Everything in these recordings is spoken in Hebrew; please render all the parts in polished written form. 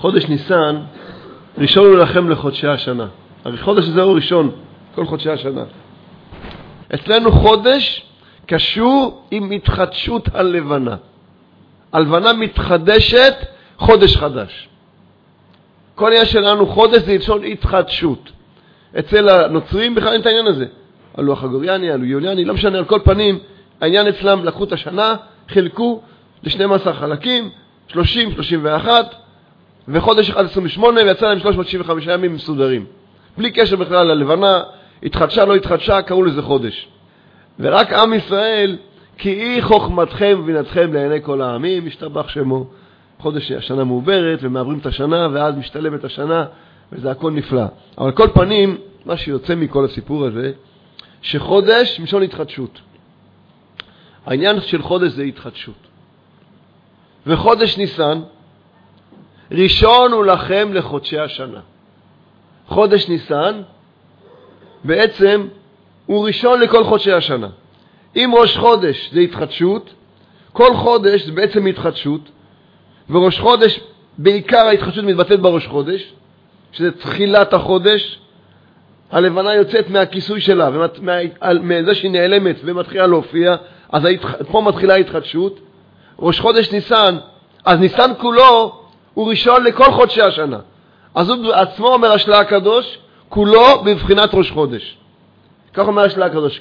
חודש ניסן, ראשון הוא לכם לחודשי השנה. החודש הזה הוא ראשון, כל חודשי השנה. אצלנו חודש קשור עם התחדשות הלבנה. הלבנה מתחדשת, חודש חדש. כל העניין שלנו חודש זה ראשון התחדשות. אצל הנוצרים בכלל אין את העניין הזה. הלוח הגוריאני, הלוח יוליאני, לא משנה, על כל פנים, העניין אצלם לקחו את השנה, חילקו ל-12 חלקים, 30, 31, וחודש 128, ויצא להם 365 ימים מסודרים. בלי קשר בכלל ללבנה, התחדשה, לא התחדשה, קראו לזה חודש. ורק עם ישראל, כי היא חוכמתכם ובינתכם לעיני כל העמים, משתבח שמו. חודש השנה מעוברת, ומעברים את השנה, ואז משתלמת השנה, וזה הכל נפלא. אבל כל פנים, מה שיוצא מכל הסיפור הזה, שחודש משון התחדשות. העניין של חודש זה התחדשות. וחודש ניסן, ראשון הוא לכם לחודשי השנה. חודש ניסן, בעצם, הוא ראשון לכל חודשי השנה. אם ראש חודש זה התחדשות, כל חודש זה בעצם התחדשות, וראש חודש, בעיקר ההתחדשות מתבטאת בראש חודש, שזה תחילת החודש, הלבנה יוצאת מהכיסוי שלה, ומזה שהיא נעלמת ומתחילה להופיע, אז פה מתחילה ההתחדשות. ראש חודש ניסן, אז ניסן כולו הוא ראשון לכל חודשי השנה. אז הוא עצמו אומר השלה הקדוש, כולו בבחינת ראש חודש. כך אומר השלה הקדוש,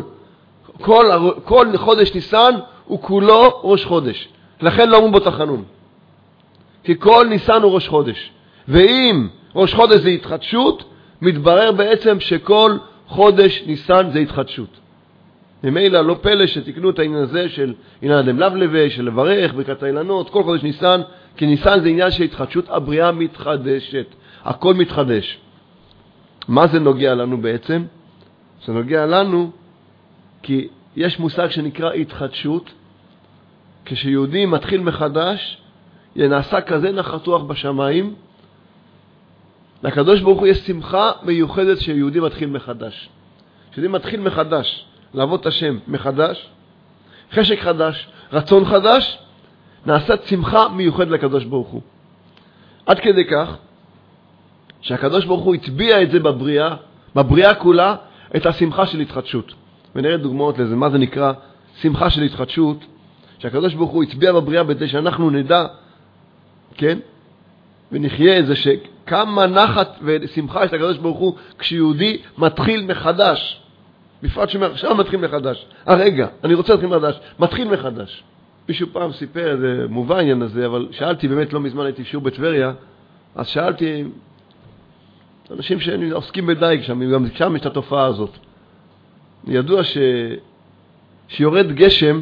כל חודש ניסן הוא כולו ראש חודש. לכן לא אומרים בו תחנון. כי כל ניסן הוא ראש חודש. ואם ראש חודש זה התחדשות, מתברר בעצם שכל חודש ניסן זה התחדשות. ממילא לא פלא שתקנו את העניין הזה של עניין אדם לבלווה, של לברך, ברכת האילנות, כל חודש ניסן, כי ניסן זה עניין של התחדשות, הבריאה מתחדשת, הכל מתחדש. מה זה נוגע לנו בעצם? זה נוגע לנו כי יש מושג שנקרא התחדשות, כשיהודי מתחיל מחדש, נעשה כזה נחת רוח בשמיים, לקדוש ברוך הוא יש שמחה מיוחדת שיהודי מתחיל מחדש. כשיהודי מתחיל מחדש, לעבוד את השם מחדש, חשק חדש, רצון חדש, נעשית שמחה מיוחדת לקדוש ברוך הוא. עד כדי כך, שהקדוש ברוך הוא הטביע את זה בבריאה כולה, את השמחה של התחדשות. ונראה דוגמאות לזה, מה זה נקרא שמחה של התחדשות, שהקדוש ברוך הוא הטביע בבריאה בזה שאנחנו נדע, כן? ונחיה את זה שכמה נחת ושמחה יש לקדוש ברוך הוא כשיהודי מתחיל מחדש. בפרט שאומר, עכשיו מתחיל מחדש. הרגע, אני רוצה להתחיל מחדש. מתחיל מחדש. מישהו פעם סיפר, זה מובן העניין הזה, אבל שאלתי, באמת לא מזמן הייתי שיעור בטבריה, אז שאלתי, אנשים שעוסקים בדייג שם, גם שם יש את התופעה הזאת. ידוע שיורד גשם,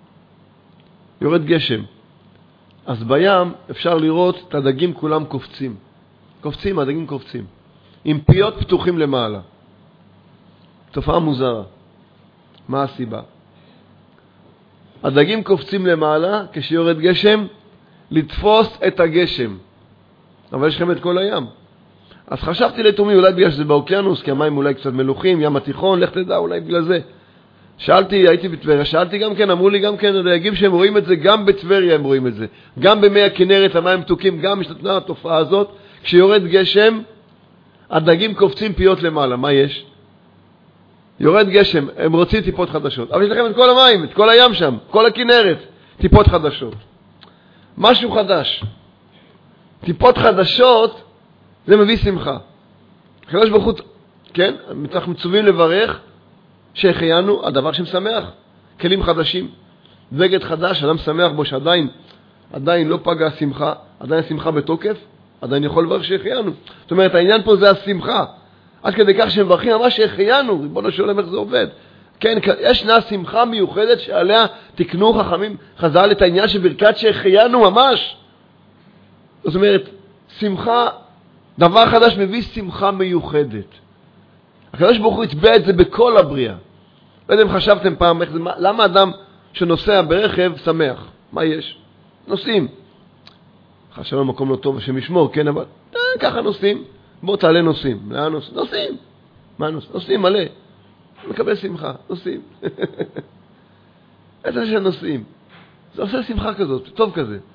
אז בים אפשר לראות את הדגים כולם קופצים, הדגים קופצים, עם פיות פתוחים למעלה. תופעה מוזרה. מה הסיבה? הדגים קופצים למעלה כשיורד גשם, לתפוס את הגשם. אבל יש לכם את כל הים. אז חשבתי לתומי, אולי בגלל שזה באוקיינוס, כי המים אולי קצת מלוכים, ים התיכון, לך תדע, אולי בגלל זה. שאלתי, הייתי בטבריה, שאלתי גם כן, אמרו לי גם כן, הדייגים שהם רואים את זה, גם בטבריה הם רואים את זה. גם במי הכנרת, המים מתוקים, גם משתתנה התופעה הזאת, כשיורד גשם, הדגים קופצים פיות למעלה. מה יש? יורד גשם, הם רוצים טיפות חדשות. אבל יש לכם את כל המים, את כל הים שם, כל הכנרת, טיפות חדשות. משהו חדש. טיפות חדשות, זה מביא שמחה. הקדוש ברוך הוא, כן, אנחנו מצווים לברך, שהחיינו, הדבר שמשמח, כלים חדשים. בגד חדש, אדם שמח בו שעדיין לא פגע השמחה, עדיין השמחה בתוקף, עדיין יכול לברך שהחיינו. זאת אומרת, העניין פה זה השמחה. עד כדי כך שמברכים ממש שהחיינו, ריבונו של עולם איך זה עובד. כן, ישנה שמחה מיוחדת שעליה תקנו חכמים חז"ל את העניין של ברכת שהחיינו ממש. זאת אומרת, שמחה, דבר חדש מביא שמחה מיוחדת. הקדוש ברוך הוא יטבע את זה בכל הבריאה. לא יודע אם חשבתם פעם, למה אדם שנוסע ברכב שמח? מה יש? נוסעים. חשב במקום לא טוב השם ישמור, כן, אבל ככה נוסעים. בוא תעלה נוסעים. לאן נוסעים? נוסעים. מה נוסעים? נוסעים מלא. מקבל שמחה. נוסעים. איזה שנוסעים. זה עושה שמחה כזאת, טוב כזה.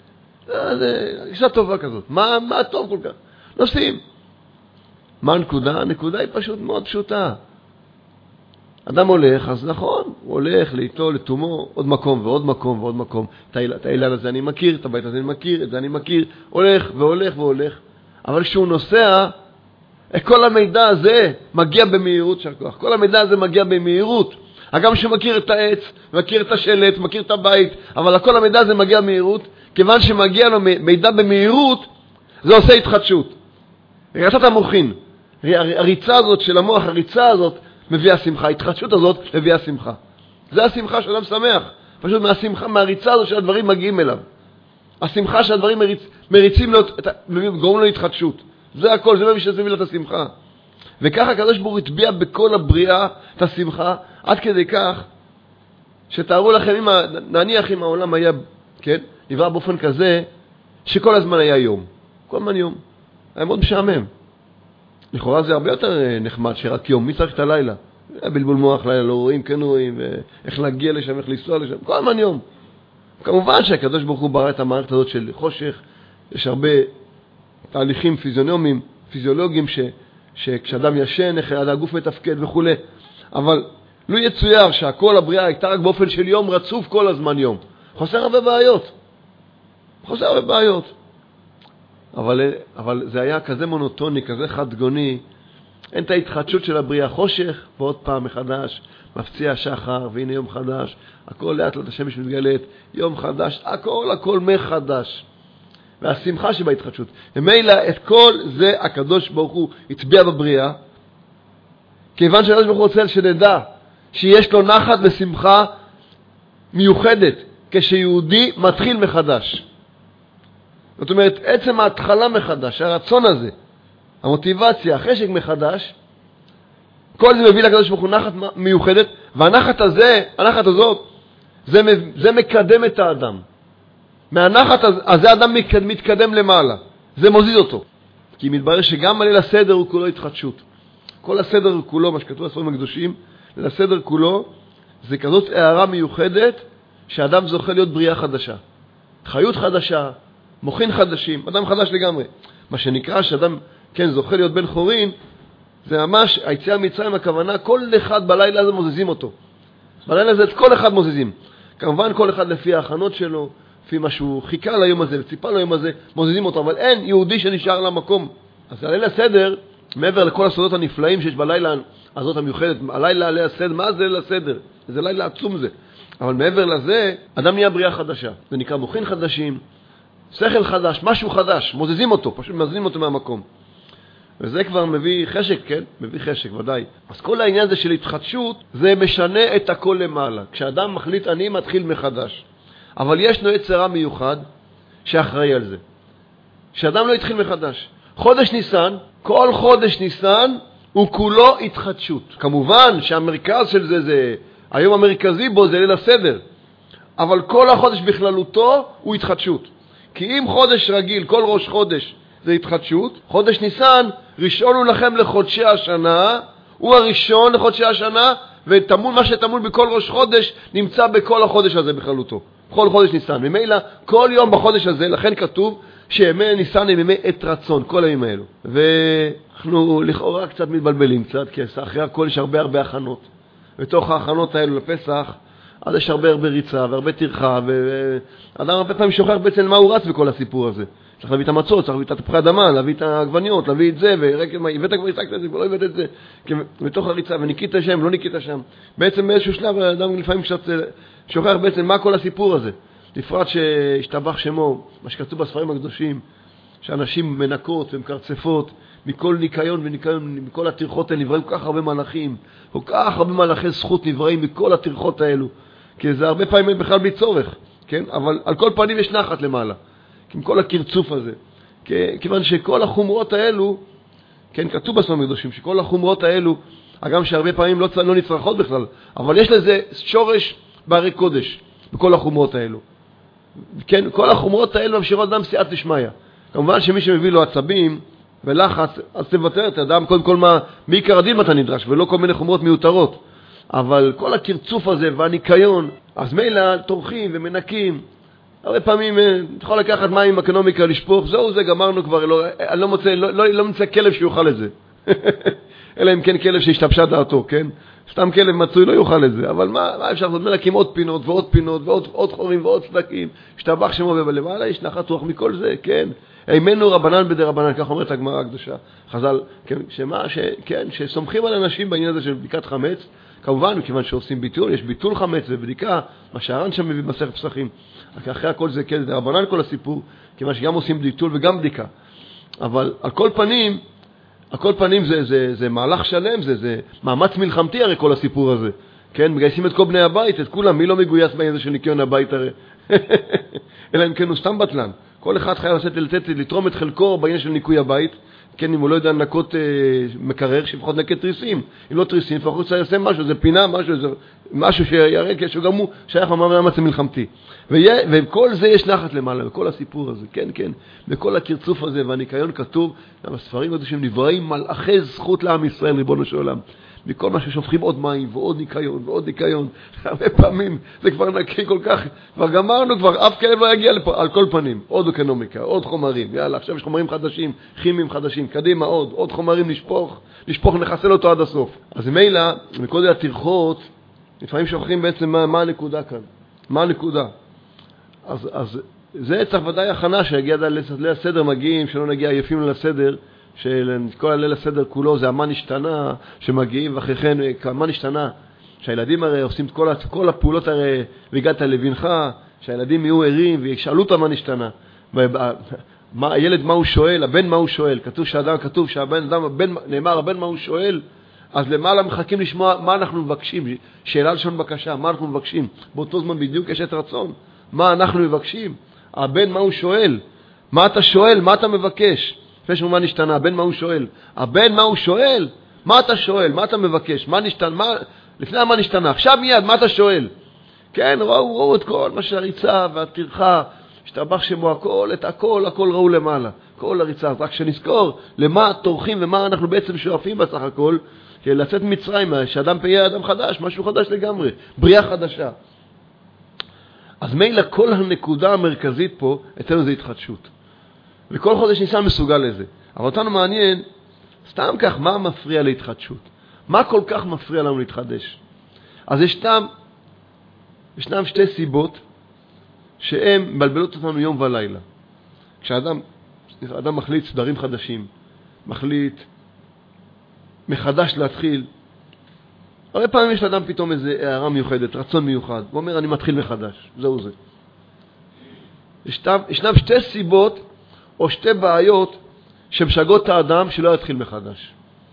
זה גישה טובה כזאת. מה טוב כל כך? נוסעים. מה הנקודה? הנקודה היא פשוט מאוד פשוטה. אדם הולך, אז נכון, הוא הולך לאיתו, לתומו, עוד מקום ועוד מקום ועוד מקום. את האילן הזה אני מכיר, את הבית הזה אני מכיר, את זה אני מכיר, הולך והולך והולך. אבל כשהוא נוסע, כל המידע הזה מגיע במהירות של כוח. כל המידע הזה מגיע במהירות. אגם שמכיר את העץ, מכיר את השלט, מכיר את הבית, אבל כל המידע הזה מגיע במהירות. כיוון שמגיע לו מידע במהירות, זה עושה התחדשות. ריצת המוחין, הריצה הזאת של המוח, הריצה הזאת מביאה שמחה, ההתחדשות הזאת מביאה שמחה. זה השמחה שאדם שמח, פשוט מהשמחה, מהריצה הזאת שהדברים מגיעים אליו. השמחה שהדברים מריצים לו, גורמים לו התחדשות. זה הכל, זה מביא שזה מביא לו את השמחה. וככה הקדוש ברוך הוא הטביע בכל הבריאה את השמחה, עד כדי כך שתארו לכם, נניח אם העולם היה, כן, נברא באופן כזה, שכל הזמן היה יום. כל הזמן יום. היה מאוד משעמם. לכאורה זה הרבה יותר נחמד שרק יום. מי צריך את הלילה? בלבול מוח, לילה לא רואים, כן רואים, איך להגיע לשם, איך לנסוע לשם. כל הזמן יום. כמובן שהקדוש ברוך הוא ברא את המערכת הזאת של חושך. יש הרבה תהליכים פיזיולוגיים שכשאדם ישן, איך הגוף מתפקד וכו'. אבל לא יצויר שהכל הבריאה הייתה רק באופן של יום רצוף כל הזמן יום. חוסר הרבה בעיות. אבל זה היה כזה מונוטוני, כזה חד-גוני. אין את ההתחדשות של הבריאה. חושך, ועוד פעם מחדש, מפציע השחר, והנה יום חדש. הכל לאט לאט השמש מתגלית, יום חדש, הכל מחדש. והשמחה שבהתחדשות. ומילא את כל זה הקדוש ברוך הוא הטביע בבריאה, כיוון שהקדוש ברוך הוא רוצה שנדע שיש לו נחת ושמחה מיוחדת כשיהודי מתחיל מחדש. זאת אומרת, עצם ההתחלה מחדש, הרצון הזה, המוטיבציה, החשק מחדש, כל זה מביא לקדוש ברוך הוא נחת מיוחדת, והנחת הזאת, זה מקדם את האדם. מהנחת הזה האדם מתקדם למעלה. זה מוזיז אותו. כי מתברר שגם ליל הסדר הוא כולו התחדשות. כל הסדר הוא כולו, מה שכתוב בספרים הקדושים, ליל הסדר כולו, זה כזאת הערה מיוחדת, שאדם זוכה להיות בריאה חדשה. חיות חדשה, מוחין חדשים, אדם חדש לגמרי. מה שנקרא שאדם, כן, זוכה להיות בן חורין, זה ממש, היציאה ממצרים, הכוונה, כל אחד בלילה הזה מוזיזים אותו. בלילה הזה את כל אחד מוזיזים. כמובן כל אחד לפי ההכנות שלו, לפי מה שהוא חיכה ליום הזה, וציפה ליום הזה, מוזיזים אותו, אבל אין יהודי שנשאר למקום. אז הליל הסדר, מעבר לכל הסודות הנפלאים שיש בלילה הזאת המיוחדת, הלילה ליל הסדר, מה זה ליל הסדר? זה לילה עצום זה. אבל מעבר לזה, אדם נהיה בריאה חדשה. זה נקרא מוחין חדשים, שכל חדש, משהו חדש, מוזיזים אותו, פשוט מזיזים אותו מהמקום. וזה כבר מביא חשק, כן? מביא חשק, ודאי. אז כל העניין הזה של התחדשות, זה משנה את הכל למעלה. כשאדם מחליט, אני מתחיל מחדש. אבל יש לו יצרה מיוחד שאחראי על זה. כשאדם לא התחיל מחדש. חודש ניסן, כל חודש ניסן הוא כולו התחדשות. כמובן שהמרכז של זה, היום המרכזי בו זה ליל הסדר. אבל כל החודש בכללותו הוא התחדשות. כי אם חודש רגיל, כל ראש חודש זה התחדשות, חודש ניסן, ראשון הוא לכם לחודשי השנה, הוא הראשון לחודשי השנה, ותמול מה שתמול בכל ראש חודש נמצא בכל החודש הזה בכללותו. בכל חודש ניסן. ממילא כל יום בחודש הזה, לכן כתוב שימי ניסן הם ימי עת רצון, כל הימים האלו. ואנחנו לכאורה קצת מתבלבלים קצת, כי אחרי הכל יש הרבה הכנות. בתוך ההכנות האלו לפסח, אז יש הרבה ריצה והרבה טרחה, ואדם הרבה פעמים שוכח בעצם מה הוא רץ בכל הסיפור הזה. צריך להביא את המצות, צריך להביא את התפוחי אדמה, להביא את העגבניות, להביא את זה, והבאת כבר השגת את זה, כבר לא הבאת את זה, בתוך הריצה, וניקית שם, לא ניקית שם. בעצם באיזשהו שלב, האדם לפעמים שוכח בעצם מה כל הסיפור הזה. לפרט שהשתבח שמו, מה שכתוב בספרים הקדושים, שאנשים מנקות ומקרצפות, מכל ניקיון וניקיון, מכל התרחות האלה, נבראים כל כך הרבה מלאכים, כל כך הרבה מלאכי זכות נבראים מכל התרחות האלו, כי זה הרבה פעמים בכלל בלי צורך, כן? אבל על כל פנים יש נחת למעלה, עם כל הקרצוף הזה, כיוון שכל החומרות האלו, כן, כתוב בספרים הקדושים, שכל החומרות האלו, אגם שהרבה פעמים לא נצרכות בכלל, אבל יש לזה שורש בהרי קודש, בכל החומרות האלו. כן, כל החומרות האלו ממשיכות אדם סייעת לשמיה. כמובן שמי שמביא לו עצבים ולחץ, אז תוותר את האדם, קודם כל מעיקר הדין אתה נדרש, ולא כל מיני חומרות מיותרות. אבל כל הקרצוף הזה והניקיון, אז מילא טורחים ומנקים, הרבה פעמים אתה יכול לקחת מים עם אקונומיקה לשפוך, זהו זה, גמרנו כבר, אני לא ממצא כלב שיוכל את זה. אלא אם כן כלב שהשתבשה דעתו, כן? סתם כלב מצוי לא יוכל את זה, אבל מה אפשר לעשות? מלקים עוד פינות ועוד פינות ועוד חורים ועוד צדקים, שתבח שמו ובלמעלה יש נחת רוח מכל זה, כן? אימנו רבנן בדי רבנן, כך אומרת הגמרא הקדושה, חז"ל, כן, שסומכים על אנשים בעניין הזה של בדיקת חמץ, כמובן, מכיוון שעושים ביטול, יש ביטול חמץ ובדיקה, מה שהר"ן שם מביא במסכת פסחים, אחרי הכל זה, כן, זה רבנן כל הסיפור, כיוון שגם עושים ביטול וגם בדיקה. אבל על כל פנים זה מהלך שלם, זה מאמץ מלחמתי הרי כל הסיפור הזה. כן, מגייסים את כל בני הבית, את כולם, מי לא מגויס בעניין הזה של ניקיון הבית הרי? אלא אם כן הוא סתם בטלן. כל אחד חייב לתרום את חלקו בעניין של ניקוי הבית. כן, אם הוא לא יודע לנקות מקרר, שלפחות נקט תריסים. אם לא תריסים, לפחות צריך לעשות משהו, זה פינה, משהו שיראה, שגם הוא שייך למאמץ המלחמתי. וכל זה יש נחת למעלה, וכל הסיפור הזה, כן, כן. וכל הקרצוף הזה והניקיון כתוב, בספרים הקדושים נבראים מלאכי זכות לעם ישראל, ריבונו של עולם. מכל מה ששופכים עוד מים ועוד ניקיון ועוד ניקיון. הרבה פעמים זה כבר נקי כל כך, כבר גמרנו, כבר אף כלב לא יגיע לפה, על כל פנים. עוד אקונומיקה, עוד חומרים, יאללה, עכשיו יש חומרים חדשים, כימיים חדשים, קדימה עוד חומרים לשפוך נחסל אותו עד הסוף. אז מילא, מקודם התרחות, לפעמים שוכחים בעצם מה הנקודה כאן. מה הנקודה? אז זה צריך ודאי הכנה שהגיע ליל הסדר מגיעים, שלא נגיע עייפים ליל הסדר, שכל הליל הסדר כולו זה המן השתנה שמגיעים, ואחרי כן המן השתנה, שהילדים הרי עושים את כל הפעולות הרי, והגעת לבנך, שהילדים יהיו ערים וישאלו את המן השתנה. הילד מה הוא שואל, הבן מה הוא שואל, כתוב נאמר הבן מה הוא שואל, אז למעלה מחכים לשמוע מה אנחנו מבקשים, שאלה לשון בקשה, מה אנחנו מבקשים, באותו זמן בדיוק יש את רצון, מה אנחנו מבקשים, הבן מה הוא שואל, מה אתה שואל, מה אתה מבקש, לפני שאומר מה נשתנה, הבן מה הוא שואל, הבן מה הוא שואל, מה אתה שואל, מה אתה מבקש, מה נשתנה, לפני מה נשתנה, עכשיו מיד, מה אתה שואל, כן, ראו את כל מה שהריצה והטרחה, שתבח שמו הכל ראו למעלה, כל הריצה, רק שנזכור למה תורכים ומה אנחנו בעצם שואפים בסך הכל, לצאת מצרים, שאדם פהיה אדם חדש, משהו חדש לגמרי, בריאה חדשה. אז מילא כל הנקודה המרכזית פה, אצלנו זה התחדשות. וכל חודש ניסן מסוגל לזה. אבל אותנו מעניין, סתם כך, מה מפריע להתחדשות? מה כל כך מפריע לנו להתחדש? אז ישנם שתי סיבות שהן מבלבלות אותנו יום ולילה. כשאדם מחליט סדרים חדשים, מחליט מחדש להתחיל, הרבה פעמים יש לאדם פתאום איזו הערה מיוחדת, רצון מיוחד, הוא אומר אני מתחיל מחדש, זהו זה. ישנם שתי סיבות או שתי בעיות שמשגעות את האדם שלא יתחיל מחדש.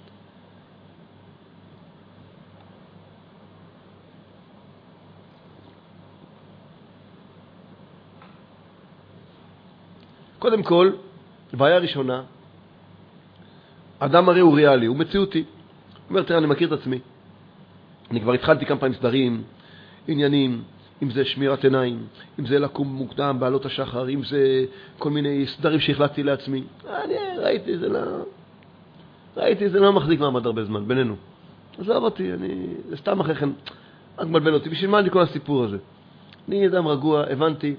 קודם כל, בעיה ראשונה, אדם הרי הוא ריאלי, הוא מציאותי. הוא אומר, תראה, אני מכיר את עצמי. אני כבר התחלתי כמה פעמים סדרים, עניינים, אם זה שמירת עיניים, אם זה לקום מוקדם בעלות השחר, אם זה כל מיני סדרים שהחלטתי לעצמי. אני ראיתי, זה לא מחזיק מעמד הרבה זמן, בינינו. אז לא עבדתי, זה סתם אחרי כן, רק מבלבל אותי. בשביל מה אני כל הסיפור הזה? אני אדם רגוע, הבנתי.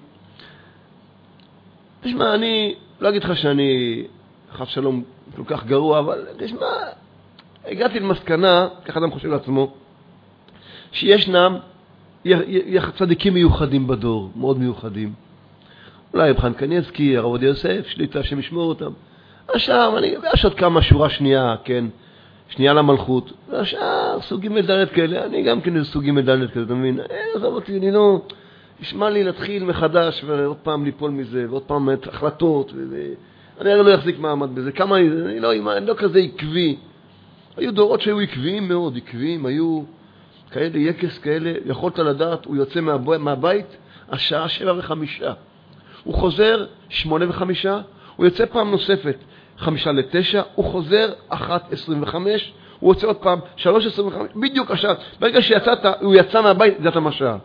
תשמע, אני לא אגיד לך שאני חף שלום כל כך גרוע, אבל תשמע, הגעתי למסקנה, כך אדם חושב לעצמו, שישנם צדיקים מיוחדים בדור, מאוד מיוחדים. אולי רב חיים קניבסקי, הרב עובדיה יוסף, שליטה שמשמור אותם. השאר, יש עוד כמה שורה שנייה, כן, שנייה למלכות. והשאר, סוגים מדלת כאלה, אני גם כן סוגים מדלת כאלה, אתה מבין? עזוב אותי, אני לא... ישמע לי להתחיל מחדש ועוד פעם ליפול מזה, ועוד פעם החלטות, אני הרי לא יחזיק מעמד בזה. כמה, אני לא כזה עקבי. היו דורות שהיו עקביים מאוד, עקביים, היו כאלה, יקס כאלה, יכולת לדעת, הוא יוצא מהבית, השעה 7:05. הוא חוזר 8:05, הוא יוצא פעם נוספת 8:55, הוא חוזר 1:25, הוא יוצא עוד פעם 3:25, בדיוק השעה. ברגע שיצאת, הוא יצא מהבית, זה אתה משעה.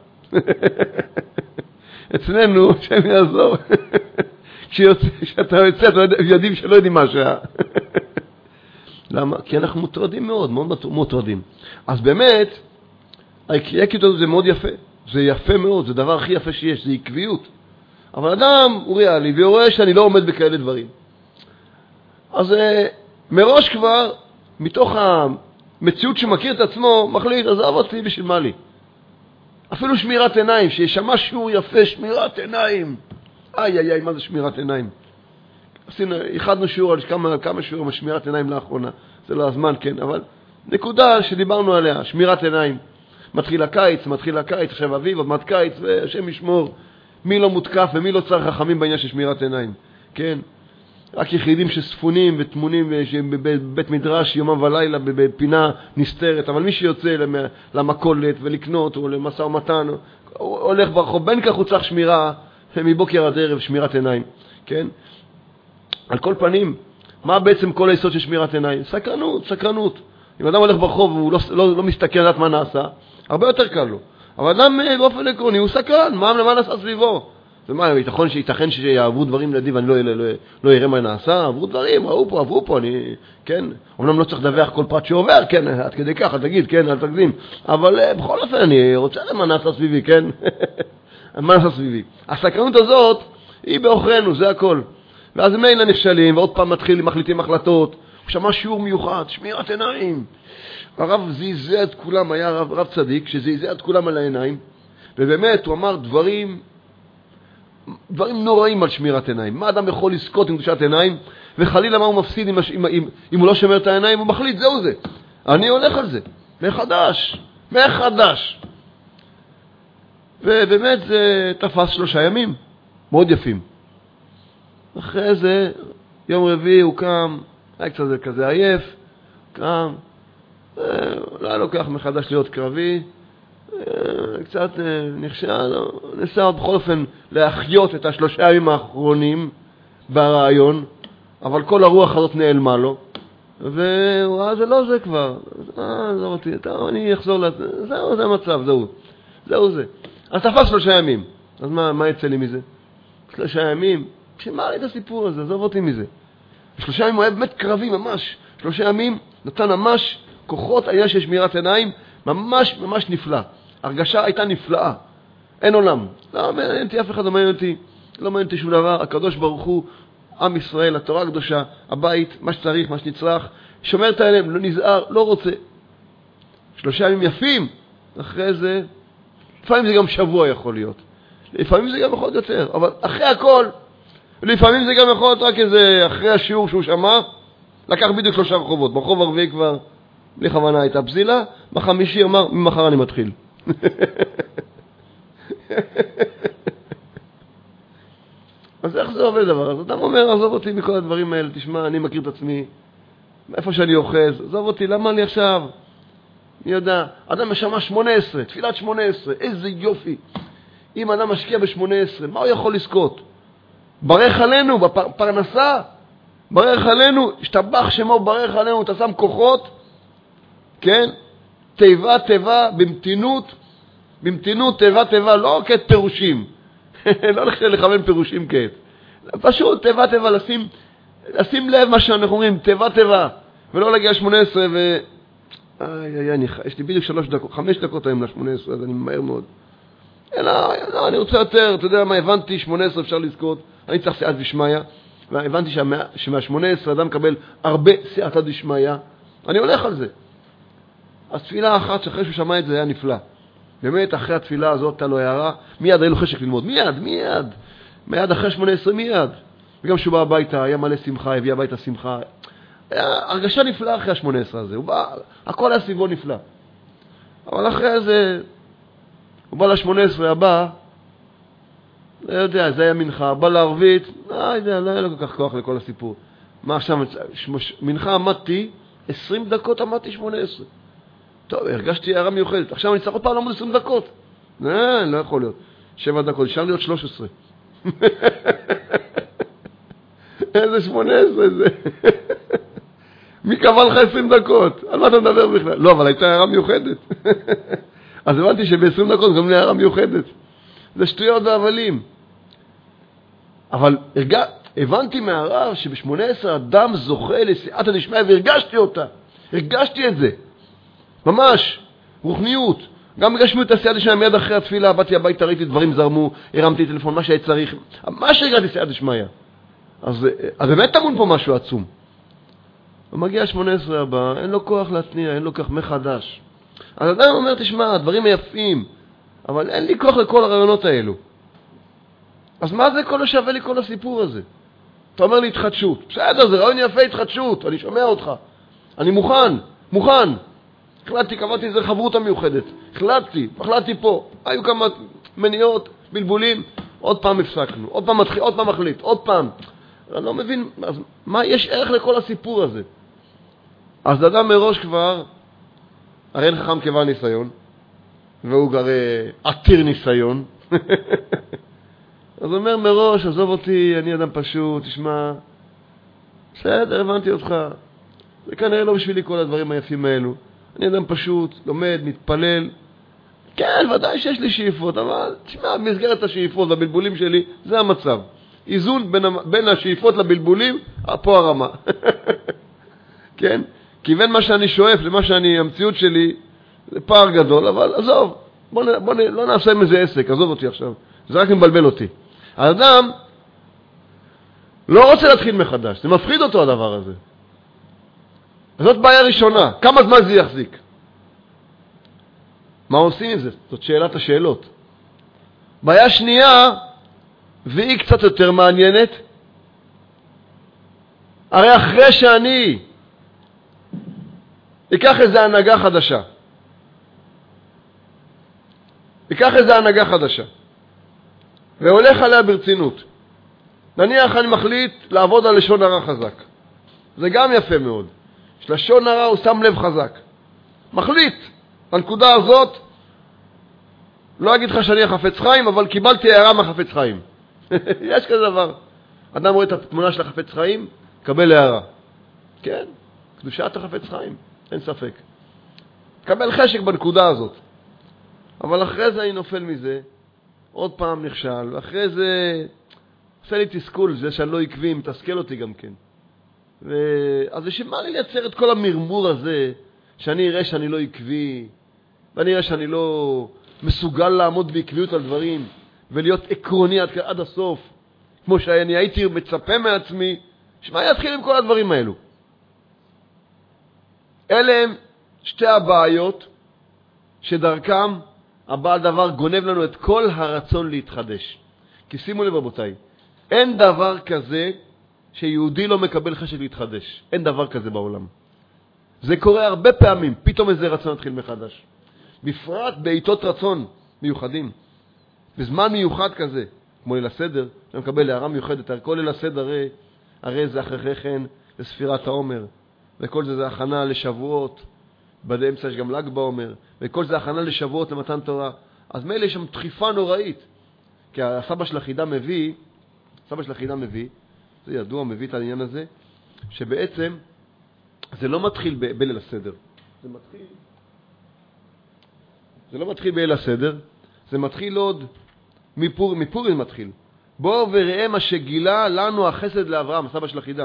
אצלנו, שם יעזור, כשאתה יוצא, יודעים שלא יודעים מה השעה. למה? כי אנחנו מוטרדים מאוד, מאוד מוטרדים. אז באמת, העקביות הזאת זה מאוד יפה. זה יפה מאוד, זה הדבר הכי יפה שיש, זה עקביות. אבל אדם הוא ריאלי, והוא רואה שאני לא עומד בכאלה דברים. אז מראש כבר, מתוך המציאות שמכיר את עצמו, מחליט, עזוב אותי בשביל מה לי. אפילו שמירת עיניים, שישמע שיעור יפה, שמירת עיניים. איי, מה זה שמירת עיניים? ייחדנו שיעור על כמה שיעורים על שמירת עיניים לאחרונה. זה לא הזמן, כן, אבל נקודה שדיברנו עליה, שמירת עיניים. מתחיל הקיץ, עכשיו אביב, עוד מעט קיץ, והשם ישמור. מי לא מותקף ומי לא צריך חכמים בעניין של שמירת עיניים, כן? רק יחידים שספונים ותמונים בבית מדרש יומם ולילה בפינה נסתרת, אבל מי שיוצא למקולת ולקנות או למשא ומתן, הוא הולך ברחוב, בין כך הוא צריך שמירה מבוקר עד ערב, שמירת עיניים, כן? על כל פנים, מה בעצם כל היסוד של שמירת עיניים? סקרנות. אם אדם הולך ברחוב והוא לא מסתכל לדעת מה נעשה, הרבה יותר קל לו. אבל אדם באופן עקרוני הוא סקרן, מה נעשה סביבו? ומה, ייתכן שיעברו דברים לידי ואני לא אראה מה נעשה? עברו דברים, עברו פה, כן? אומנם לא צריך לדווח כל פרט שעובר, כן? עד כדי כך, אל תגיד, כן? אל תגזים. אבל בכל אופן, אני רוצה למה נעשה סביבי, כן? מה נעשה סביבי? הסקרנות הזאת היא באוכרנו, זה הכל. ואז מילא נכשלים, ועוד פעם מחליטים החלטות. הוא שמע שיעור מיוחד, שמירת עיניים. הרב זיזע את כולם, היה רב צדיק, שזיזע את כולם על העיניים, ובאמת הוא אמר דברים נוראים על שמירת עיניים. מה אדם יכול לזכות עם קדושת עיניים, וחלילה מה הוא מפסיד אם הוא לא שומר את העיניים, הוא מחליט, זהו זה. אני הולך על זה, מחדש. ובאמת זה תפס 3 ימים, מאוד יפים. אחרי זה, יום רביעי הוא קם, היה קצת כזה עייף, קם, לא לוקח מחדש להיות קרבי, קצת נכשל, ניסה בכל אופן להחיות את 3 ימים האחרונים ברעיון, אבל כל הרוח הזאת נעלמה לו, והוא ראה, זה לא זה כבר, אני אחזור לזה, זהו, זה המצב, זהו זה. אז תפס 3 ימים, אז מה יצא לי מזה? 3 ימים, כשמה לי את הסיפור הזה, עזוב אותי מזה. 3 ימים הוא היה באמת קרבי ממש, 3 ימים נתן ממש כוחות, היה של שמירת עיניים, ממש נפלא. הרגשה הייתה נפלאה. אין עולם. לא מעניין אותי, אף אחד לא מעניין אותי שום דבר. הקדוש ברוך הוא, עם ישראל, התורה הקדושה, הבית, מה שצריך, מה שנצרך, שומר את העיניים, לא נזהר, לא רוצה. 3 ימים יפים. אחרי זה, לפעמים זה גם שבוע יכול להיות. לפעמים זה גם יכול להיות יותר. אבל אחרי הכל, לפעמים זה גם יכול להיות רק איזה, אחרי השיעור שהוא שמע, לקח בדיוק 3 רחובות. ברחוב הרביעי כבר, בלי כוונה הייתה פזילה, בחמישי אמר, ממחר אני מתחיל. אז איך זה עובד דבר? אז אדם אומר, עזוב אותי מכל הדברים האלה, תשמע, אני מכיר את עצמי, איפה שאני אוחז, עזוב אותי, למה אני עכשיו? אני יודע, אדם משמע 18, תפילת 18, איזה יופי. אם אדם משקיע ב-18, מה הוא יכול לזכות? ברך עלינו, בפרנסה, ברך עלינו, השתבח שמו ברך עלינו, אתה שם כוחות, כן? תיבה, במתינות, תיבה, לא כעת פירושים. לא לכוון פירושים כעת. פשוט תיבה, לשים לב מה שאנחנו אומרים, תיבה, ולא להגיע 18 יש לי בדיוק 5 דקות היום ל-18, אז אני מהר מאוד. לא, אני רוצה יותר, אתה יודע מה, הבנתי, 18 אפשר לזכות, אני צריך סייעת דשמיא, והבנתי שמה-18 אדם מקבל הרבה סייעתא דשמיא, אני הולך על זה. אז תפילה אחת שאחרי שהוא שמע את זה היה נפלא. באמת אחרי התפילה הזאת הייתה לו הערה, מיד היה לו חשק ללמוד, מיד אחרי 18 מיד. וגם שהוא בא הביתה, היה מלא שמחה, הביא הביתה שמחה. היה הרגשה נפלאה אחרי ה-18 הזה, הכל היה סביבו נפלא. אבל אחרי זה, הוא בא ל-18 הבא, לא יודע, זה היה מנחה, בא לערבית, לא היה לו כל כך כוח לכל הסיפור. מה עכשיו, מנחה עמדתי, 20 דקות עמדתי 18. טוב, הרגשתי הערה מיוחדת. עכשיו אני צריך עוד פעם לעמוד 20 דקות. לא יכול להיות. 7 דקות, אפשר להיות 13. איזה 18 זה. מי קבע לך 20 דקות? על מה אתה מדבר בכלל? לא, אבל הייתה הערה מיוחדת. אז הבנתי שב-20 דקות גם הערה מיוחדת. זה שטויות והבלים. אבל הבנתי מהרב שב-18 אדם זוכה לסייעתא דשמיא והרגשתי אותה. הרגשתי את זה. ממש, רוחניות. גם גשמו את הסייעתא דשמיא מיד אחרי התפילה, באתי הביתה, ראיתי דברים זרמו, הרמתי טלפון, מה שהיה צריך, מה שהגעתי סייעתא דשמיא. אז באמת טמון פה משהו עצום. ומגיע 18 הבא, אין לו כוח להתניע, אין לו כוח מחדש. אז אדם אומר, תשמע, הדברים יפים, אבל אין לי כוח לכל הרעיונות האלו. אז מה זה כל השווה לי כל הסיפור הזה? אתה אומר לי התחדשות. בסדר, זה רעיון יפה, התחדשות, אני שומע אותך. אני מוכן. החלטתי, קבעתי איזה חברות המיוחדת. החלטתי פה. היו כמה מניעות, בלבולים, עוד פעם הפסקנו, עוד פעם מתחיל, עוד פעם מחליט, עוד פעם. אני לא מבין, אז מה יש ערך לכל הסיפור הזה? אז אדם מראש כבר, הרי אין חכם כבעל ניסיון, והוא הרי עתיר ניסיון. אז אומר מראש, עזוב אותי, אני אדם פשוט, תשמע, בסדר, הבנתי אותך. זה כנראה לא בשבילי כל הדברים היפים האלו. אני אדם פשוט, לומד, מתפלל. כן, ודאי שיש לי שאיפות, אבל תשמע, במסגרת השאיפות והבלבולים שלי, זה המצב. איזון בין השאיפות לבלבולים, פה הרמה. כן? כי בין מה שאני שואף למה שאני, המציאות שלי, זה פער גדול, אבל עזוב, בוא לא נעשה מזה עסק, עזוב אותי עכשיו. זה רק מבלבל אותי. האדם לא רוצה להתחיל מחדש, זה מפחיד אותו הדבר הזה. זאת בעיה ראשונה, כמה זמן זה יחזיק? מה עושים עם זה? זאת שאלת השאלות. בעיה שנייה, והיא קצת יותר מעניינת, הרי אחרי שאני אקח איזו הנהגה חדשה, והולך עליה ברצינות. נניח אני מחליט לעבוד על לשון הרע חזק. זה גם יפה מאוד. לשון הרע הוא שם לב חזק. מחליט. בנקודה הזאת, לא אגיד לך שאני החפץ חיים, אבל קיבלתי הערה מהחפץ חיים. יש כזה דבר. אדם רואה את התמונה של החפץ חיים, קבל הערה. כן, קדושת החפץ חיים, אין ספק. קבל חשק בנקודה הזאת. אבל אחרי זה אני נופל מזה, עוד פעם נכשל, ואחרי זה עושה לי תסכול, זה שאני לא עקבי, מתסכל אותי גם כן. אז שמה לי לייצר את כל המרמור הזה, שאני אראה שאני לא עקבי, ואני אראה שאני לא מסוגל לעמוד בעקביות על דברים, ולהיות עקרוני עד הסוף, כמו שאני הייתי מצפה מעצמי, שמה יתחיל עם כל הדברים האלו? אלה הם שתי הבעיות שדרכם הבעל דבר גונב לנו את כל הרצון להתחדש. כי שימו לב רבותיי, אין דבר כזה שיהודי לא מקבל חשק להתחדש. אין דבר כזה בעולם. זה קורה הרבה פעמים, פתאום איזה רצון התחיל מחדש. בפרט בעיתות רצון מיוחדים. בזמן מיוחד כזה, כמו ליל הסדר, אני מקבל הערה מיוחדת, כל ליל הסדר הרי זה אחרי כן לספירת העומר, וכל זה הכנה לשבועות, באמצע יש גם ל"ג בעומר, וכל זה הכנה לשבועות למתן תורה. אז מילא יש שם דחיפה נוראית, כי הסבא של החידה מביא, זה ידוע, מביא את העניין הזה, שבעצם זה לא מתחיל בליל הסדר. זה לא מתחיל בליל הסדר, זה מתחיל עוד מפורים מתחיל. בוא וראה מה שגילה לנו החסד לאברהם, הסבא של החידה.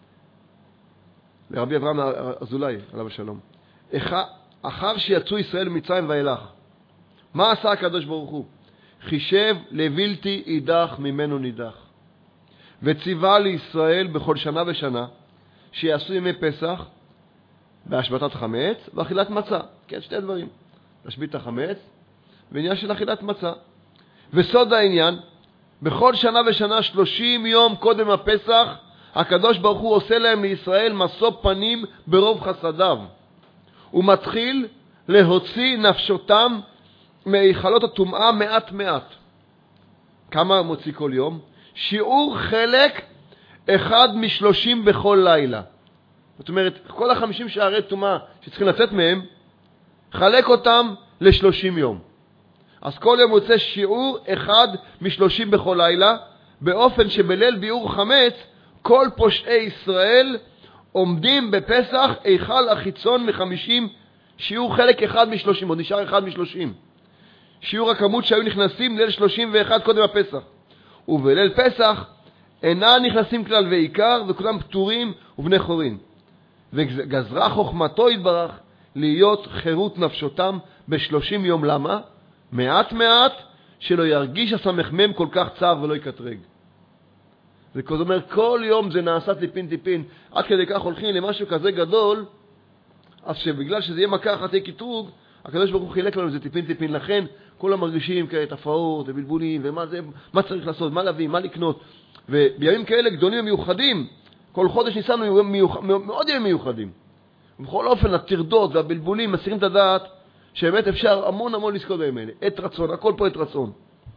לרבי אברהם אזולאי, עליו השלום. אחר שיצאו ישראל ממצרים ואילך, מה עשה הקדוש ברוך הוא? חישב לבלתי אידך ממנו נידח. וציווה לישראל בכל שנה ושנה שיעשו ימי פסח בהשבתת חמץ ואכילת מצה. כן, שתי דברים. להשבית החמץ ועניין של אכילת מצה. וסוד העניין, בכל שנה ושנה 30 יום קודם הפסח, הקדוש ברוך הוא עושה להם לישראל משוא פנים ברוב חסדיו. הוא מתחיל להוציא נפשותם מהיכלות הטומאה מעט מעט. כמה מוציא כל יום? שיעור חלק 1/30 בכל לילה. זאת אומרת, כל 50 שערי טומאה שצריכים לצאת מהם, חלק אותם ל30 יום. אז כל יום יוצא שיעור 1/30 בכל לילה, באופן שבליל ביעור חמץ, כל פושעי ישראל עומדים בפסח היכל החיצון מ50, שיעור חלק 1/30, עוד נשאר 1/30. שיעור הכמות שהיו נכנסים ליל 31 קודם הפסח. ובליל פסח אינה נכנסים כלל ועיקר, וכולם פטורים ובני חורין. וגזרה חוכמתו יתברך, להיות חירות נפשותם ב30 יום. למה? מעט מעט, שלא ירגיש הסמ"ם כל כך צער ולא יקטרג. זה אומר, כל יום זה נעשה טיפין, עד כדי כך הולכים למשהו כזה גדול, אז שבגלל שזה יהיה מכה אחת יהיה קטרוג, הקדוש ברוך הוא חילק לנו את זה טיפין, לכן כולם מרגישים כתפאות ובלבולים, ומה זה, מה צריך לעשות, מה להביא, מה לקנות. ובימים כאלה גדולים ומיוחדים, כל חודש ניסנו מאוד ימים מיוחדים. ובכל אופן, הטרדות והבלבולים מסירים את הדעת, שבאמת אפשר המון לזכות בהם האלה. עת רצון, הכל פה עת רצון.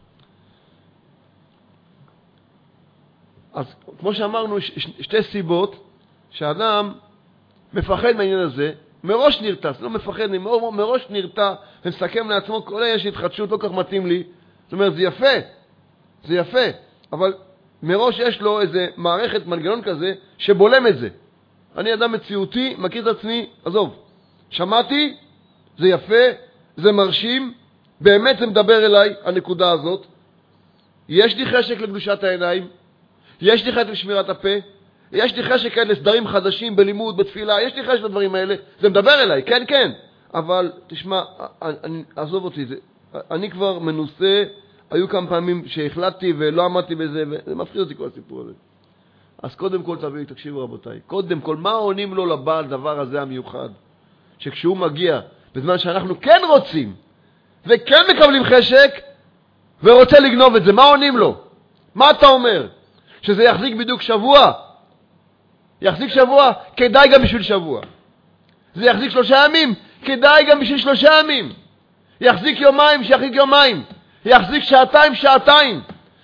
אז כמו שאמרנו, שתי סיבות שהאדם מפחד מהעניין הזה, מראש נרתע, לא מפחד, מראש נרתע, ומסכם לעצמו, כל יש התחדשות, לא כך מתאים לי. זאת אומרת, זה יפה, אבל מראש יש לו איזה מערכת, מנגנון כזה, שבולם את זה. אני אדם מציאותי, מכיר את עצמי, עזוב, שמעתי, זה יפה, זה מרשים, באמת זה מדבר אליי, הנקודה הזאת. יש לי חשק לקדושת העיניים, יש לי חשק לשמירת הפה, יש לי חשק לסדרים חדשים בלימוד, בתפילה, יש לי חשק לדברים האלה, זה מדבר אליי, כן, אבל תשמע, עזוב אותי, אני כבר מנוסה, היו כמה פעמים שהחלטתי ולא עמדתי בזה, וזה מפחיד אותי כל הסיפור הזה. אז קודם כל תקשיבו רבותיי, קודם כל, מה עונים לו לבעל דבר הזה המיוחד? שכשהוא מגיע, בזמן שאנחנו כן רוצים, וכן מקבלים חשק, ורוצה לגנוב את זה, מה עונים לו? מה אתה אומר? שזה יחזיק בדיוק שבוע? יחזיק שבוע? כדאי גם בשביל שבוע. זה יחזיק 3 ימים? כדאי גם בשביל 3 ימים. יחזיק יומיים? שיחזיק יומיים. יחזיק שעתיים.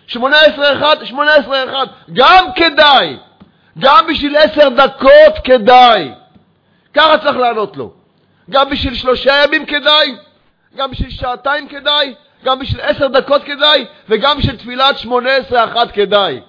18 אחד. גם כדאי. גם בשביל 10 דקות כדאי. ככה צריך לענות לו. גם בשביל 3 ימים כדאי. גם בשביל שעתיים כדאי. גם בשביל 10 דקות כדאי. וגם בשביל תפילת 18 כדאי.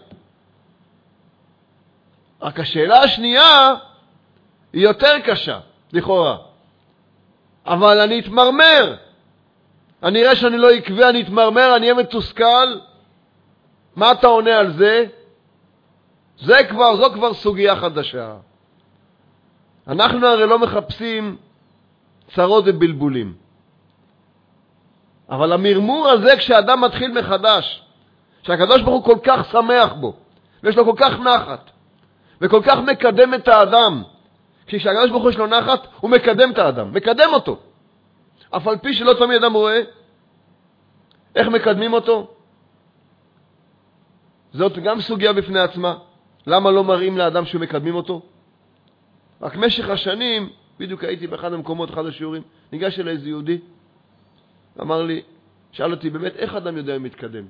רק השאלה השנייה היא יותר קשה, לכאורה. אבל אני אתמרמר. אני אראה שאני לא עקבי, אני אתמרמר, אני אהיה מתוסכל. מה אתה עונה על זה? זו כבר סוגיה חדשה. אנחנו הרי לא מחפשים צרות ובלבולים. אבל המרמור הזה, כשאדם מתחיל מחדש, שהקדוש ברוך הוא כל כך שמח בו, ויש לו כל כך נחת, וכל כך מקדם את האדם. כשהקדוש ברוך הוא יש לו נחת, הוא מקדם את האדם, מקדם אותו. אף על פי שלא תמיד אדם רואה איך מקדמים אותו. זאת גם סוגיה בפני עצמה. למה לא מראים לאדם שמקדמים אותו? רק משך השנים, בדיוק הייתי באחד המקומות, אחד השיעורים, ניגש אליי איזה יהודי, אמר לי, שאל אותי באמת, איך אדם יודע אם מתקדם?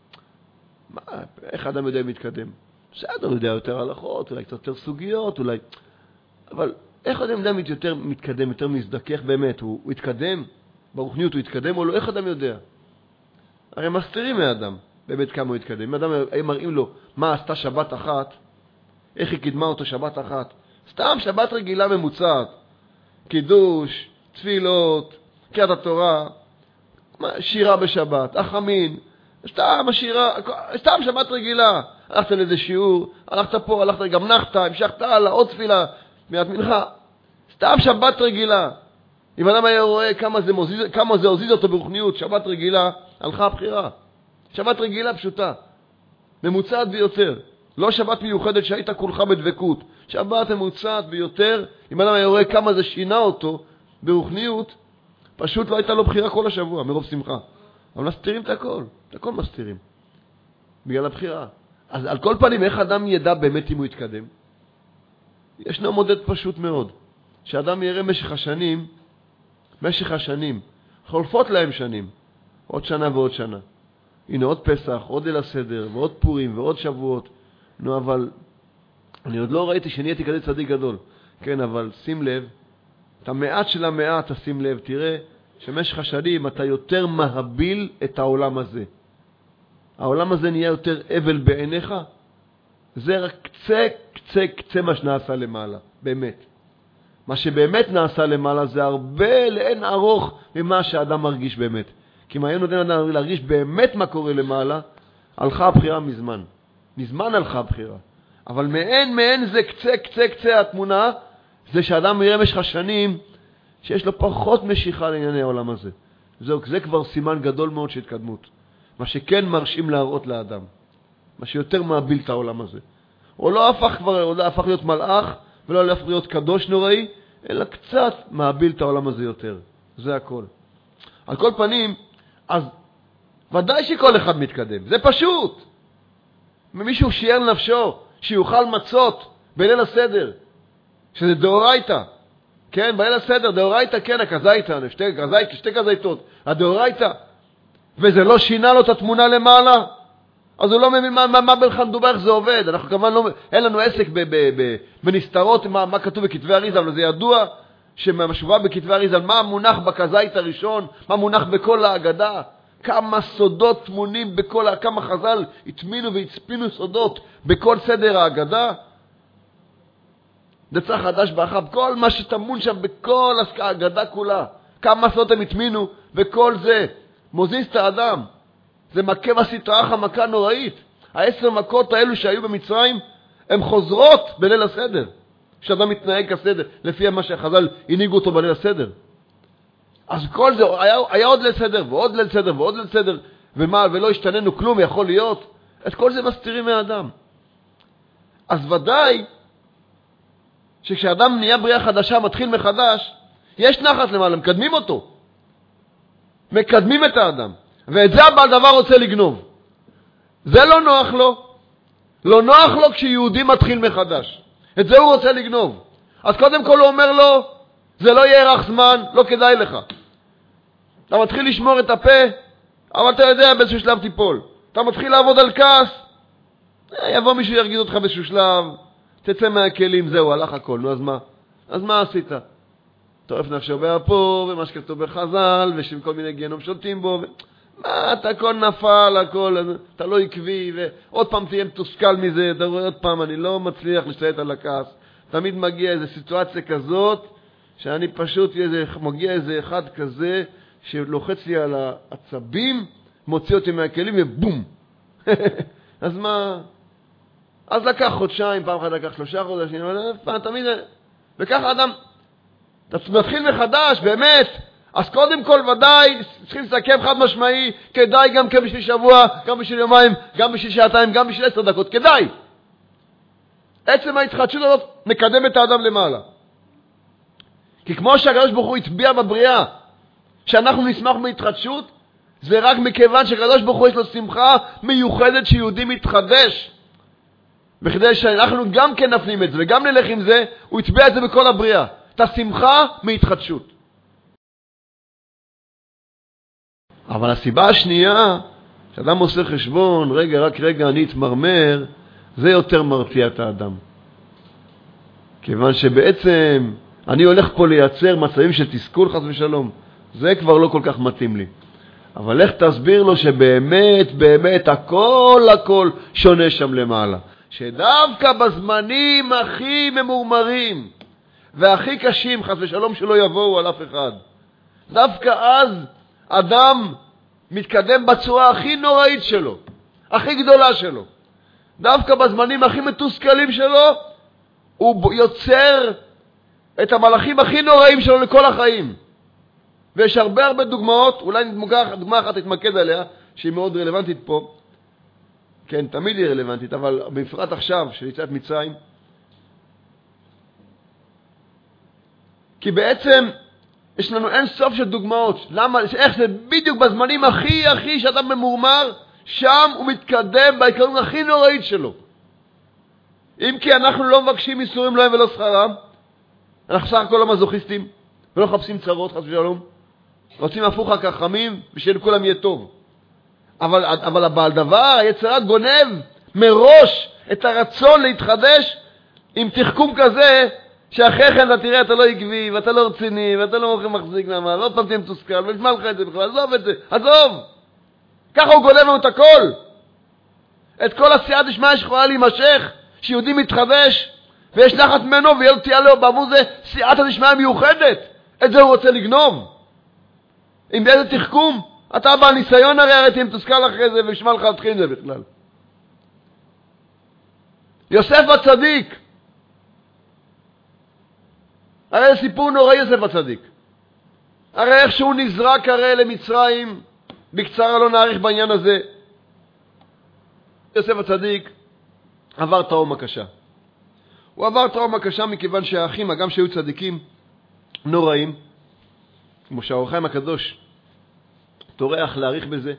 איך אדם יודע אם מתקדם? בסדר, הוא יודע יותר הלכות, אולי קצת יותר סוגיות, אולי... אבל איך אדם יודע יותר מתקדם, יותר מזדכך באמת? הוא התקדם? ברוחניות הוא התקדם או לא? איך אדם יודע? הרי מסתירים מהאדם באמת כמה הוא התקדם. אם אדם היה מראים לו מה עשתה שבת אחת, איך היא קידמה אותו שבת אחת, סתם שבת רגילה ממוצעת, קידוש, תפילות, קריאת התורה, שירה בשבת, החמין, סתם שבת רגילה. הלכת לאיזה שיעור, הלכת פה, הלכת גם נחת, המשכת הלאה, עוד תפילה, מיד מנחה. סתם שבת רגילה. אם אדם היה רואה כמה זה הוזיז אותו ברוחניות, שבת רגילה, הלכה הבחירה. שבת רגילה פשוטה, ממוצעת ביותר. לא שבת מיוחדת שהיית כולך בדבקות. שבת ממוצעת ביותר, אם אדם היה רואה כמה זה שינה אותו ברוחניות, פשוט לא הייתה לו בחירה כל השבוע, מרוב שמחה. אבל מסתירים את הכל מסתירים. בגלל הבחירה. אז על כל פנים, איך אדם ידע באמת אם הוא יתקדם? ישנו מודד פשוט מאוד. שאדם יראה משך השנים, חולפות להם שנים, עוד שנה ועוד שנה. הנה עוד פסח, עוד ליל הסדר, ועוד פורים, ועוד שבועות. נו, אבל אני עוד לא ראיתי שנהייתי כזה צדיק גדול. כן, אבל שים לב, את המעט של המעט, תשים לב, תראה שמשך השנים אתה יותר מהביל את העולם הזה. העולם הזה נהיה יותר אבל בעיניך. זה רק קצה מה שנעשה למעלה, באמת. מה שבאמת נעשה למעלה זה הרבה לאין ארוך ממה שהאדם מרגיש באמת. כי אם היה נותן אדם להרגיש באמת מה קורה למעלה, הלכה הבחירה מזמן. מזמן הלכה הבחירה. אבל מעין זה קצה התמונה, זה שאדם יראה משך השנים שיש לו פחות משיכה לענייני העולם הזה. זה כבר סימן גדול מאוד של התקדמות. מה שכן מרשים להראות לאדם. מה שיותר מעביל את העולם הזה. הוא לא הפך להיות מלאך, ולא הפך להיות קדוש נוראי, אלא קצת מעביל את העולם הזה יותר. זה הכל. על כל פנים, אז ודאי שכל אחד מתקדם. זה פשוט. מישהו שיער נפשו, שיוכל מצות בליל הסדר, שזה דאורייתא. כן, בליל הסדר, דאורייתא, כן, הכזייתא, שתי כזייתות, הדאורייתא. וזה לא שינה לו את התמונה למעלה. אז הוא לא מבין מה בכלל מדובר, איך זה עובד. אנחנו כמובן לא, אין לנו עסק בנסתרות, מה כתוב בכתבי אריזל, אבל זה ידוע שמשובה בכתבי אריזל, מה מונח בכזית הראשון, מה מונח בכל ההגדה, כמה סודות תמונים כמה חז"ל התמינו והצפינו סודות בכל סדר ההגדה. דצה חדש באחב, כל מה שתמון שם בכל ההגדה כולה, כמה סודות הם התמינו, וכל זה מוזיז את האדם. זה מכה בסטרח, המכה נוראית. 10 מכות האלו שהיו במצרים, הן חוזרות בליל הסדר. כשאדם מתנהג כסדר, לפי מה שהחז"ל הנהיגו אותו בליל הסדר. אז כל זה, היה עוד ליל סדר, ועוד ליל סדר, ועוד ליל סדר, ולא השתננו כלום, יכול להיות. את כל זה מסתירים מהאדם. אז ודאי, שכשאדם נהיה בריאה חדשה, מתחיל מחדש, יש נחת למעלה, מקדמים אותו. מקדמים את האדם. ואת זה הבעל דבר רוצה לגנוב. זה לא נוח לו. לא נוח לו כשיהודי מתחיל מחדש. את זה הוא רוצה לגנוב. אז קודם כל הוא אומר לו, זה לא יארך זמן, לא כדאי לך. אתה מתחיל לשמור את הפה, אבל אתה יודע באיזשהו שלב תיפול. אתה מתחיל לעבוד על כעס, יבוא מישהו ירגיז אותך באיזשהו שלב, תצא מהכלים, זהו, הלך הכל. נו, אז מה? אז מה עשית? טורף נפשו באפו, ומה שכתוב בחז"ל, ושכל מיני גיהנום שותים בו, מה, אתה הכל נפל, הכל, אתה לא עקבי, ועוד פעם תהיה מתוסכל מזה, אתה רואה עוד פעם, אני לא מצליח להשתלט על הכעס. תמיד מגיע איזו סיטואציה כזאת, שאני פשוט מגיע איזה אחד כזה, שלוחץ לי על העצבים, מוציא אותי מהכלים, ובום. אז מה? אז לקח חודשיים, פעם אחת לקח 3 חודשים, פעם תמיד, וככה אדם, אתה מתחיל מחדש, באמת, אז קודם כל ודאי צריכים לסכם חד משמעי, כדאי גם בשביל שבוע, גם בשביל יומיים, גם בשביל שעתיים, גם בשביל 10 דקות, כדאי. עצם ההתחדשות הזאת מקדם את האדם למעלה. כי כמו שהקדוש ברוך הוא הצביע בבריאה, שאנחנו נשמח בהתחדשות, זה רק מכיוון שהקדוש ברוך הוא יש לו שמחה מיוחדת שיהודי מתחדש. בכדי שאנחנו גם כן נפנים את זה וגם נלך עם זה, הוא הצביע את זה בכל הבריאה. את השמחה מהתחדשות. אבל הסיבה השנייה, שאדם עושה חשבון, רק רגע אני אתמרמר, זה יותר מרתיע את האדם. כיוון שבעצם אני הולך פה לייצר מצבים של תסכול חס ושלום. זה כבר לא כל כך מתאים לי. אבל איך תסביר לו שבאמת הכל שונה שם למעלה. שדווקא בזמנים הכי ממורמרים והכי קשים חס ושלום שלא יבואו על אף אחד. דווקא אז אדם מתקדם בצורה הכי נוראית שלו, הכי גדולה שלו. דווקא בזמנים הכי מתוסכלים שלו, הוא יוצר את המלאכים הכי נוראים שלו לכל החיים. ויש הרבה דוגמאות, אולי דוגמה אחת תתמקד עליה, שהיא מאוד רלוונטית פה. כן, תמיד היא רלוונטית, אבל בפרט עכשיו, של יציאת מצרים. כי בעצם יש לנו אין סוף של דוגמאות. למה? איך זה בדיוק בזמנים הכי שאדם ממורמר, שם הוא מתקדם בהתקדמות הכי נוראית שלו. אם כי אנחנו לא מבקשים איסורים להם ולא שכרם, אנחנו סך הכל לא מזוכיסטים, ולא חפשים צרות, חס ושלום. רוצים הפוך החכמים, ושלכולם יהיה טוב. אבל הבעל דבר, היצרה גונב מראש את הרצון להתחדש, עם תחכום כזה, שאחרי כן אתה תראה, אתה לא עקבי, ואתה לא רציני, ואתה לא מחזיק למה, לא פעם תהיה מתוסכל, ולשמה לך את זה בכלל, עזוב את זה, עזוב! ככה הוא גונב לנו את הכל. את כל הסייעת דשמיא שיכולה להימשך, שיהודי מתחדש, ויש נחת ממנו, ויהיה תהיה לו בעבור זה סייעתא דשמיא מיוחדת. את זה הוא רוצה לגנוב. עם באיזה תחכום? אתה בעל ניסיון הרי תהיה מתוסכל אחרי זה, ושמע לך להתחיל עם זה בכלל. יוסף הצדיק. הרי זה סיפור נורא יוסף הצדיק. הרי איך שהוא נזרק הרי למצרים, בקצרה לא נאריך בעניין הזה. יוסף הצדיק עבר טראומה קשה. הוא עבר טראומה קשה מכיוון שהאחים, הגם שהיו צדיקים נוראים, כמו שהאור החיים הקדוש תורח להאריך בזה,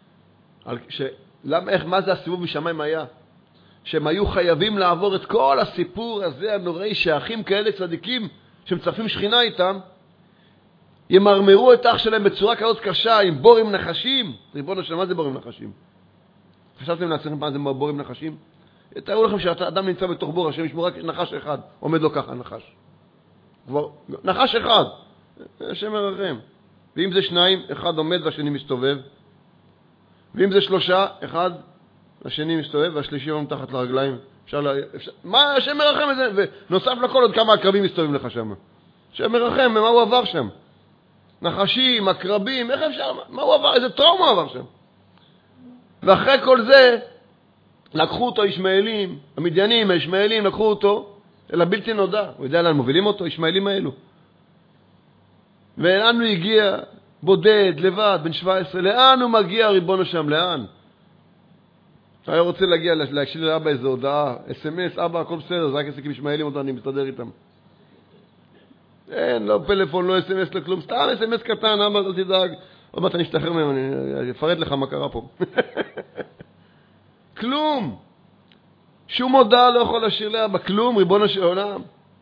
מה זה הסיבוב משמיים היה? שהם היו חייבים לעבור את כל הסיפור הזה הנוראי, שהאחים כאלה צדיקים שמצרפים שכינה איתם, ימרמרו את אח שלהם בצורה כזאת קשה, עם בורים נחשים. ריבונו של, מה זה בורים נחשים? חשבתם לעצמכם מה זה בורים נחשים? תראו לכם שאדם נמצא בתוך בור, השם ישמור רק נחש אחד, עומד לו ככה נחש. כבר, נחש אחד, השם מרחם. ואם זה שניים, אחד עומד והשני מסתובב. ואם זה שלושה, אחד, השני מסתובב והשלישי עומד תחת לרגליים. מה השם מרחם את זה? ונוסף לכל עוד כמה הקרבים מסתובבים לך שם. השם מרחם, מה הוא עבר שם? נחשים, הקרבים, איך אפשר? מה הוא עבר? איזה טראומה הוא עבר שם? ואחרי כל זה, לקחו אותו ישמעאלים, המדיינים, הישמעאלים, לקחו אותו אל הבלתי נודע. הוא יודע לאן מובילים אותו, ישמעאלים האלו. ולאן הוא הגיע? בודד, לבד, בן 17. לאן הוא מגיע, ריבונו שם? לאן? אתה היה רוצה להגיע, להקשיב לאבא איזו הודעה, SMS, אבא, הכל בסדר, זה רק עסקים ישמעאלים אותו, אני מסתדר איתם. אין, לא פלאפון, לא SMS, לא כלום, סתם SMS קטן, אבא, לא תדאג. עוד מעט אני אשתחרר מהם, אני אפרט לך מה קרה פה. כלום. שום הודעה לא יכול לשיר לאבא, כלום, ריבונו של עולם.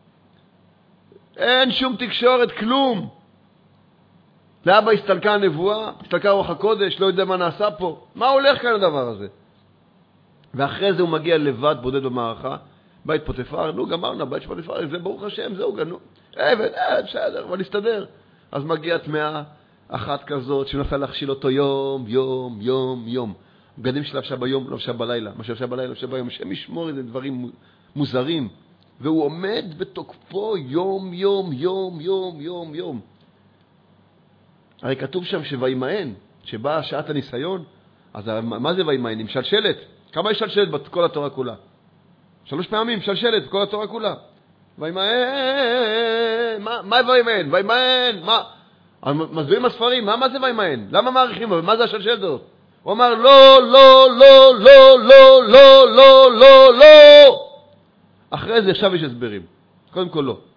אין שום תקשורת, כלום. לאבא הסתלקה הנבואה, הסתלקה רוח הקודש, לא יודע מה נעשה פה. מה הולך כאן הדבר הזה? ואחרי זה הוא מגיע לבד, בודד במערכה, בית פוטיפר, נו גמרנו, בית פוטיפר, זה ברוך השם, זהו גנו. בסדר, אבל נסתדר. אז מגיעה טמאה אחת כזאת, שנסה להכשיל אותו יום, יום, יום, יום. בגדים שלבשה ביום, לבשה בלילה. מה שלבשה בלילה, לבשה ביום. שם ישמור איזה דברים מוזרים. והוא עומד בתוקפו יום, יום, יום, יום, יום, יום. הרי כתוב שם שוימאן, שבאה שעת הניסיון, אז מה זה וימאן? עם שלשלת. כמה יש שלשלת בכל התורה כולה? 3 פעמים שלשלת בכל התורה כולה. וימאן, מה וימאן? וימאן, מה? מסבירים הספרים, מה זה וימאן? למה מעריכים לו? מה זה השלשלת הזאת? הוא אמר לא, לא, לא, לא, לא, לא, לא, לא, לא. אחרי זה עכשיו יש הסברים. קודם כל לא.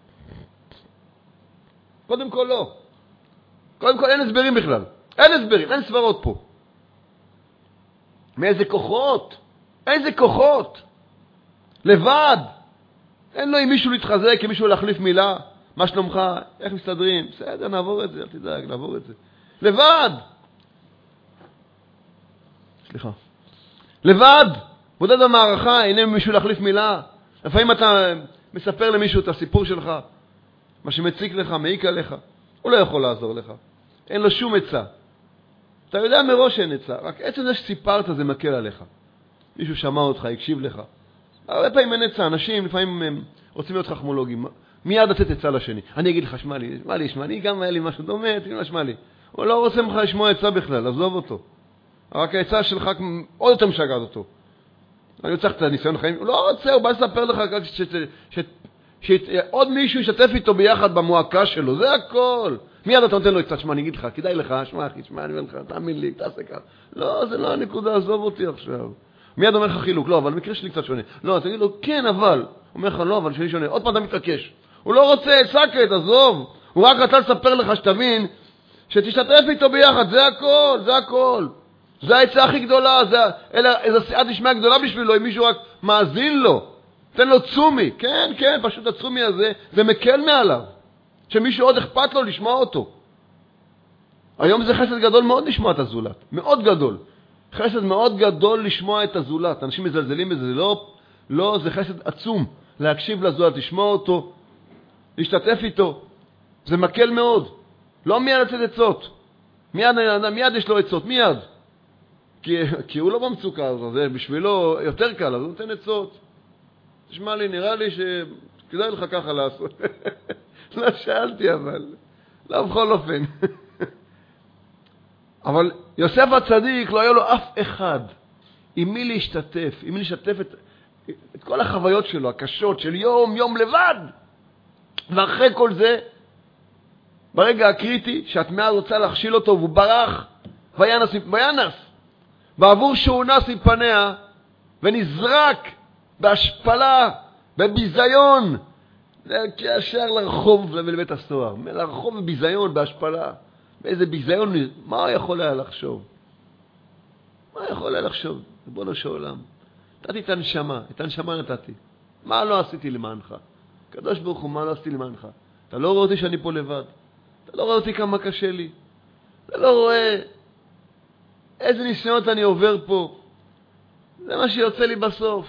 קודם כל לא. קודם כל אין הסברים בכלל. אין הסברים, אין סברות פה. מאיזה כוחות? איזה כוחות? לבד. אין לו עם מישהו להתחזק, עם מישהו להחליף מילה. מה שלומך? איך מסתדרים? בסדר, נעבור את זה, אל תדאג, נעבור את זה. לבד. סליחה. לבד. בודד במערכה, אין עם מישהו להחליף מילה. לפעמים אתה מספר למישהו את הסיפור שלך, מה שמציק לך, מעיק עליך. הוא לא יכול לעזור לך. אין לו שום עצה. אתה יודע מראש שאין עצה, רק עצם זה שסיפרת זה מקל עליך. מישהו שמע אותך, הקשיב לך. הרבה פעמים אין עצה, אנשים לפעמים הם רוצים להיות חכמולוגים. מיד לתת עצה לשני. אני אגיד לך, שמע לי, גם היה לי משהו דומה, תגיד לו, שמע לי. הוא לא רוצה ממך לשמוע עצה בכלל, עזוב אותו. רק העצה שלך עוד יותר משגעת אותו. אני צריך את הניסיון החיים. הוא לא רוצה, הוא בא לספר לך שעוד מישהו ישתף איתו ביחד במועקה שלו, זה הכל. מיד אתה נותן לו קצת, שמע, אני אגיד לך, כדאי לך, שמע אחי, שמע, אני אומר לך, תאמין לי, תעשה כך. לא, זה לא הנקודה, עזוב אותי עכשיו. מיד אומר לך חילוק, לא, אבל מקרה שלי קצת שונה. לא, תגיד לו, כן, אבל. אומר לך, לא, אבל שלי שונה. עוד פעם אתה מתעקש. הוא לא רוצה, סקט, עזוב. הוא רק רצה לספר לך שתבין, שתשתף איתו ביחד, זה הכל, זה הכל. זה העצה הכי גדולה, איזו סיעת נשמע גדולה בשבילו, אם מישהו רק מאזין לו. תן לו צומי. כן, כן, פשוט הצומי הזה, זה מקל מעליו. שמישהו עוד אכפת לו לשמוע אותו. היום זה חסד גדול מאוד לשמוע את הזולת. מאוד גדול. חסד מאוד גדול לשמוע את הזולת. אנשים מזלזלים בזה. לא, זה חסד עצום. להקשיב לזולת, לשמוע אותו, להשתתף איתו. זה מקל מאוד. לא מיד לצאת עצות. מיד יש לו עצות, מיד. כי הוא לא במצוקה הזו. זה בשבילו יותר קל, אז הוא נותן עצות. תשמע לי, נראה לי שכדאי לך ככה לעשות. לא שאלתי אבל, לא בכל אופן. אבל יוסף הצדיק לא היה לו אף אחד עם מי להשתתף, עם מי לשתף את כל החוויות שלו, הקשות של יום, יום לבד. ואחרי כל זה, ברגע הקריטי שהטמאה רוצה להכשיל אותו והוא ברח, וינס, בעבור שהוא נס מפניה ונזרק בהשפלה, בביזיון, ישר לרחוב ולבית הסוהר, לרחוב בביזיון, בהשפלה. באיזה ביזיון, מה הוא יכול היה לחשוב? מה יכול היה לחשוב? ריבונו של עולם, נתתי את הנשמה נתתי. מה לא עשיתי למענך? קדוש ברוך הוא, מה לא עשיתי למענך? אתה לא רואה אותי שאני פה לבד. אתה לא רואה אותי כמה קשה לי. אתה לא רואה איזה ניסיונות אני עובר פה. זה מה שיוצא לי בסוף.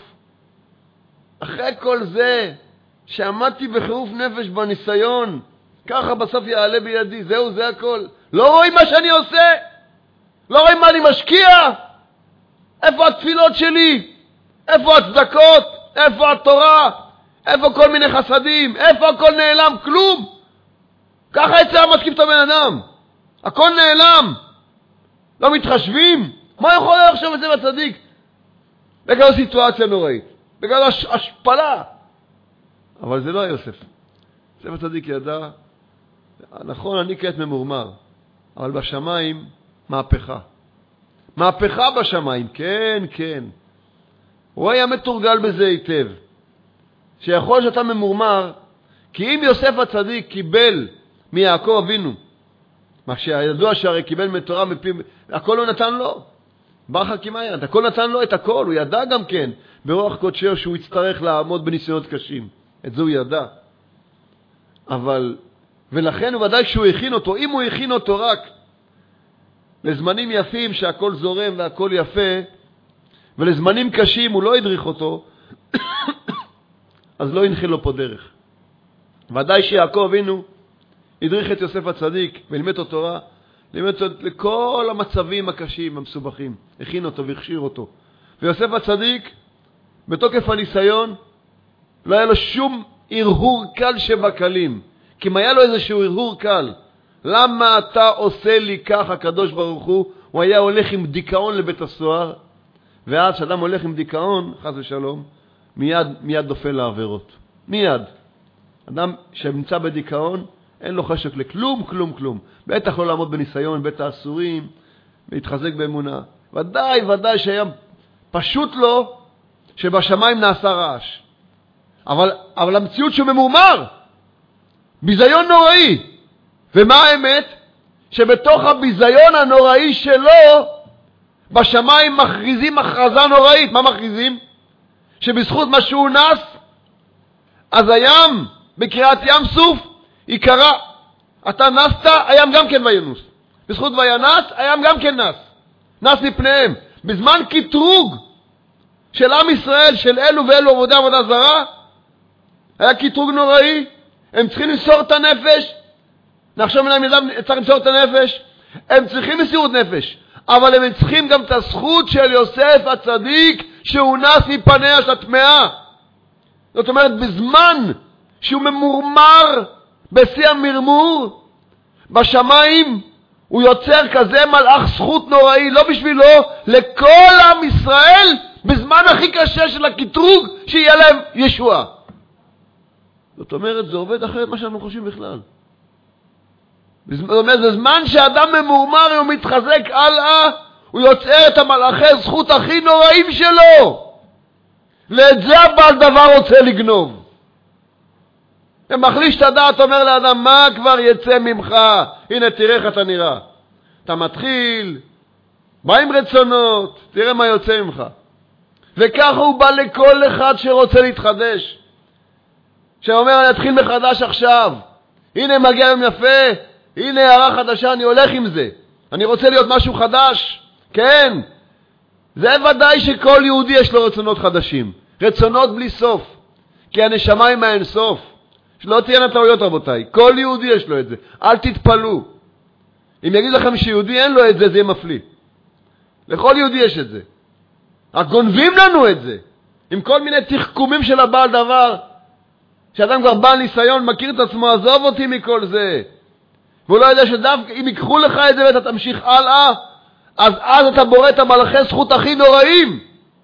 אחרי כל זה, שעמדתי בחירוף נפש בניסיון, ככה בסוף יעלה בידי, זהו, זה הכל. לא רואים מה שאני עושה? לא רואים מה אני משקיע? איפה התפילות שלי? איפה הצדקות? איפה התורה? איפה כל מיני חסדים? איפה הכל נעלם? כלום. ככה יצא מתקיף את הבן אדם. הכל נעלם. לא מתחשבים. מה יכול לחשוב את זה בצדיק? בגלל סיטואציה נוראית. בגלל השפלה. אבל זה לא יוסף. יוסף הצדיק ידע, נכון, אני כעת ממורמר, אבל בשמיים מהפכה. מהפכה בשמיים, כן, כן. הוא היה מתורגל בזה היטב. שיכול שאתה ממורמר, כי אם יוסף הצדיק קיבל מיעקב אבינו, מה שידוע שהרי קיבל מתורה מפי, הכל הוא נתן לו. ברכה כמעט, הכל נתן לו את הכל, הוא ידע גם כן, ברוח קודשו שהוא יצטרך לעמוד בניסיונות קשים. את זה הוא ידע. אבל, ולכן הוא ודאי שהוא הכין אותו, אם הוא הכין אותו רק לזמנים יפים שהכל זורם והכל יפה, ולזמנים קשים הוא לא ידריך אותו, אז לא ינחיל לו פה דרך. ודאי שיעקב אבינו ידריך את יוסף הצדיק ולימד אותו תורה, לימד אותו לכל המצבים הקשים, המסובכים, הכין אותו והכשיר אותו. ויוסף הצדיק, בתוקף הניסיון, לא היה לו שום הרהור קל שבקלים. כי אם היה לו איזשהו הרהור קל, למה אתה עושה לי ככה, הקדוש ברוך הוא היה הולך עם דיכאון לבית הסוהר, ואז שאדם הולך עם דיכאון, חס ושלום, מיד נופל לעבירות. מיד. אדם שנמצא בדיכאון, אין לו חשק לכלום, כלום, כלום. בטח לא לעמוד בניסיון, בית האסורים, להתחזק באמונה. ודאי שהיה פשוט לו שבשמיים נעשה רעש. אבל המציאות שהוא ממורמר, ביזיון נוראי. ומה האמת? שבתוך הביזיון הנוראי שלו, בשמיים מכריזים הכרזה נוראית. מה מכריזים? שבזכות מה שהוא נס, אז הים, בקריאת ים סוף, יקרא. אתה נסת, הים גם כן וינוס. בזכות וינס, הים גם כן נס. נס מפניהם. בזמן קטרוג של עם ישראל, של אלו ואלו עבודה זרה, היה קטרוג נוראי. הם צריכים למסור את הנפש. נחשוב מן המילה, צריך למסור את הנפש. הם צריכים מסירות נפש. אבל הם צריכים גם את הזכות של יוסף הצדיק, שהוא נס מפניה של הטמאה. זאת אומרת, בזמן שהוא ממורמר בשיא המרמור, בשמיים הוא יוצר כזה מלאך זכות נוראי, לא בשבילו, לכל עם ישראל, בזמן הכי קשה של הקטרוג, שיהיה להם ישועה. זאת אומרת, זה עובד אחרת מה שאנחנו חושבים בכלל. זאת אומרת, בזמן שאדם ממורמר הוא מתחזק הלאה, הוא יוצר את המלאכי זכות הכי נוראים שלו. ואת זה הבעל דבר רוצה לגנוב. ומחליש את הדעת, אומר לאדם, מה כבר יצא ממך? הנה, תראה איך אתה נראה. אתה מתחיל, בא עם רצונות, תראה מה יוצא ממך. וככה הוא בא לכל אחד שרוצה להתחדש. שאומר, אני אתחיל מחדש עכשיו. הנה, מגיע יום יפה. הנה, הערה חדשה, אני הולך עם זה. אני רוצה להיות משהו חדש. כן. זה ודאי שכל יהודי יש לו רצונות חדשים. רצונות בלי סוף. כי הנשמה היא מהאין סוף. שלא תהיינה טעויות, רבותיי. כל יהודי יש לו את זה. אל תתפלו. אם יגיד לכם שיהודי אין לו את זה, זה יהיה מפליא. לכל יהודי יש את זה. רק גונבים לנו את זה. עם כל מיני תחכומים של הבעל דבר. שאדם כבר בעל ניסיון, מכיר את עצמו, עזוב אותי מכל זה. והוא לא יודע שדווקא אם ייקחו לך את זה ואתה תמשיך הלאה, אז אתה בורא את המלאכי זכות הכי נוראים.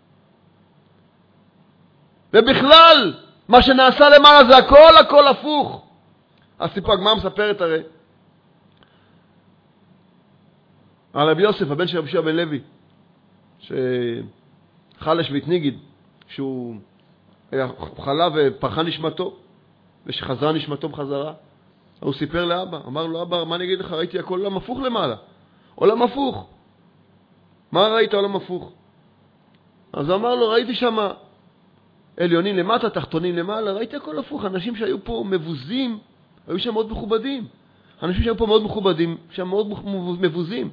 ובכלל, מה שנעשה למעלה זה הכל הפוך. הסיפור, הגמרא מספרת הרי, על רבי יוסף, הבן של רבי יהושע בן לוי, שחלש והתניגיד, שהוא חלה ופרחה נשמתו, ושחזרה נשמתו בחזרה. הוא סיפר לאבא, אמר לו, אבא, מה אני אגיד לך? ראיתי הכל עולם הפוך למעלה. עולם הפוך. מה ראית עולם הפוך? אז אמר לו, ראיתי שם עליונים למטה, תחתונים למעלה, ראיתי הכל הפוך. אנשים שהיו פה מבוזים, היו שם מאוד מכובדים. אנשים שהיו פה מאוד מכובדים, שם מאוד מבוזים.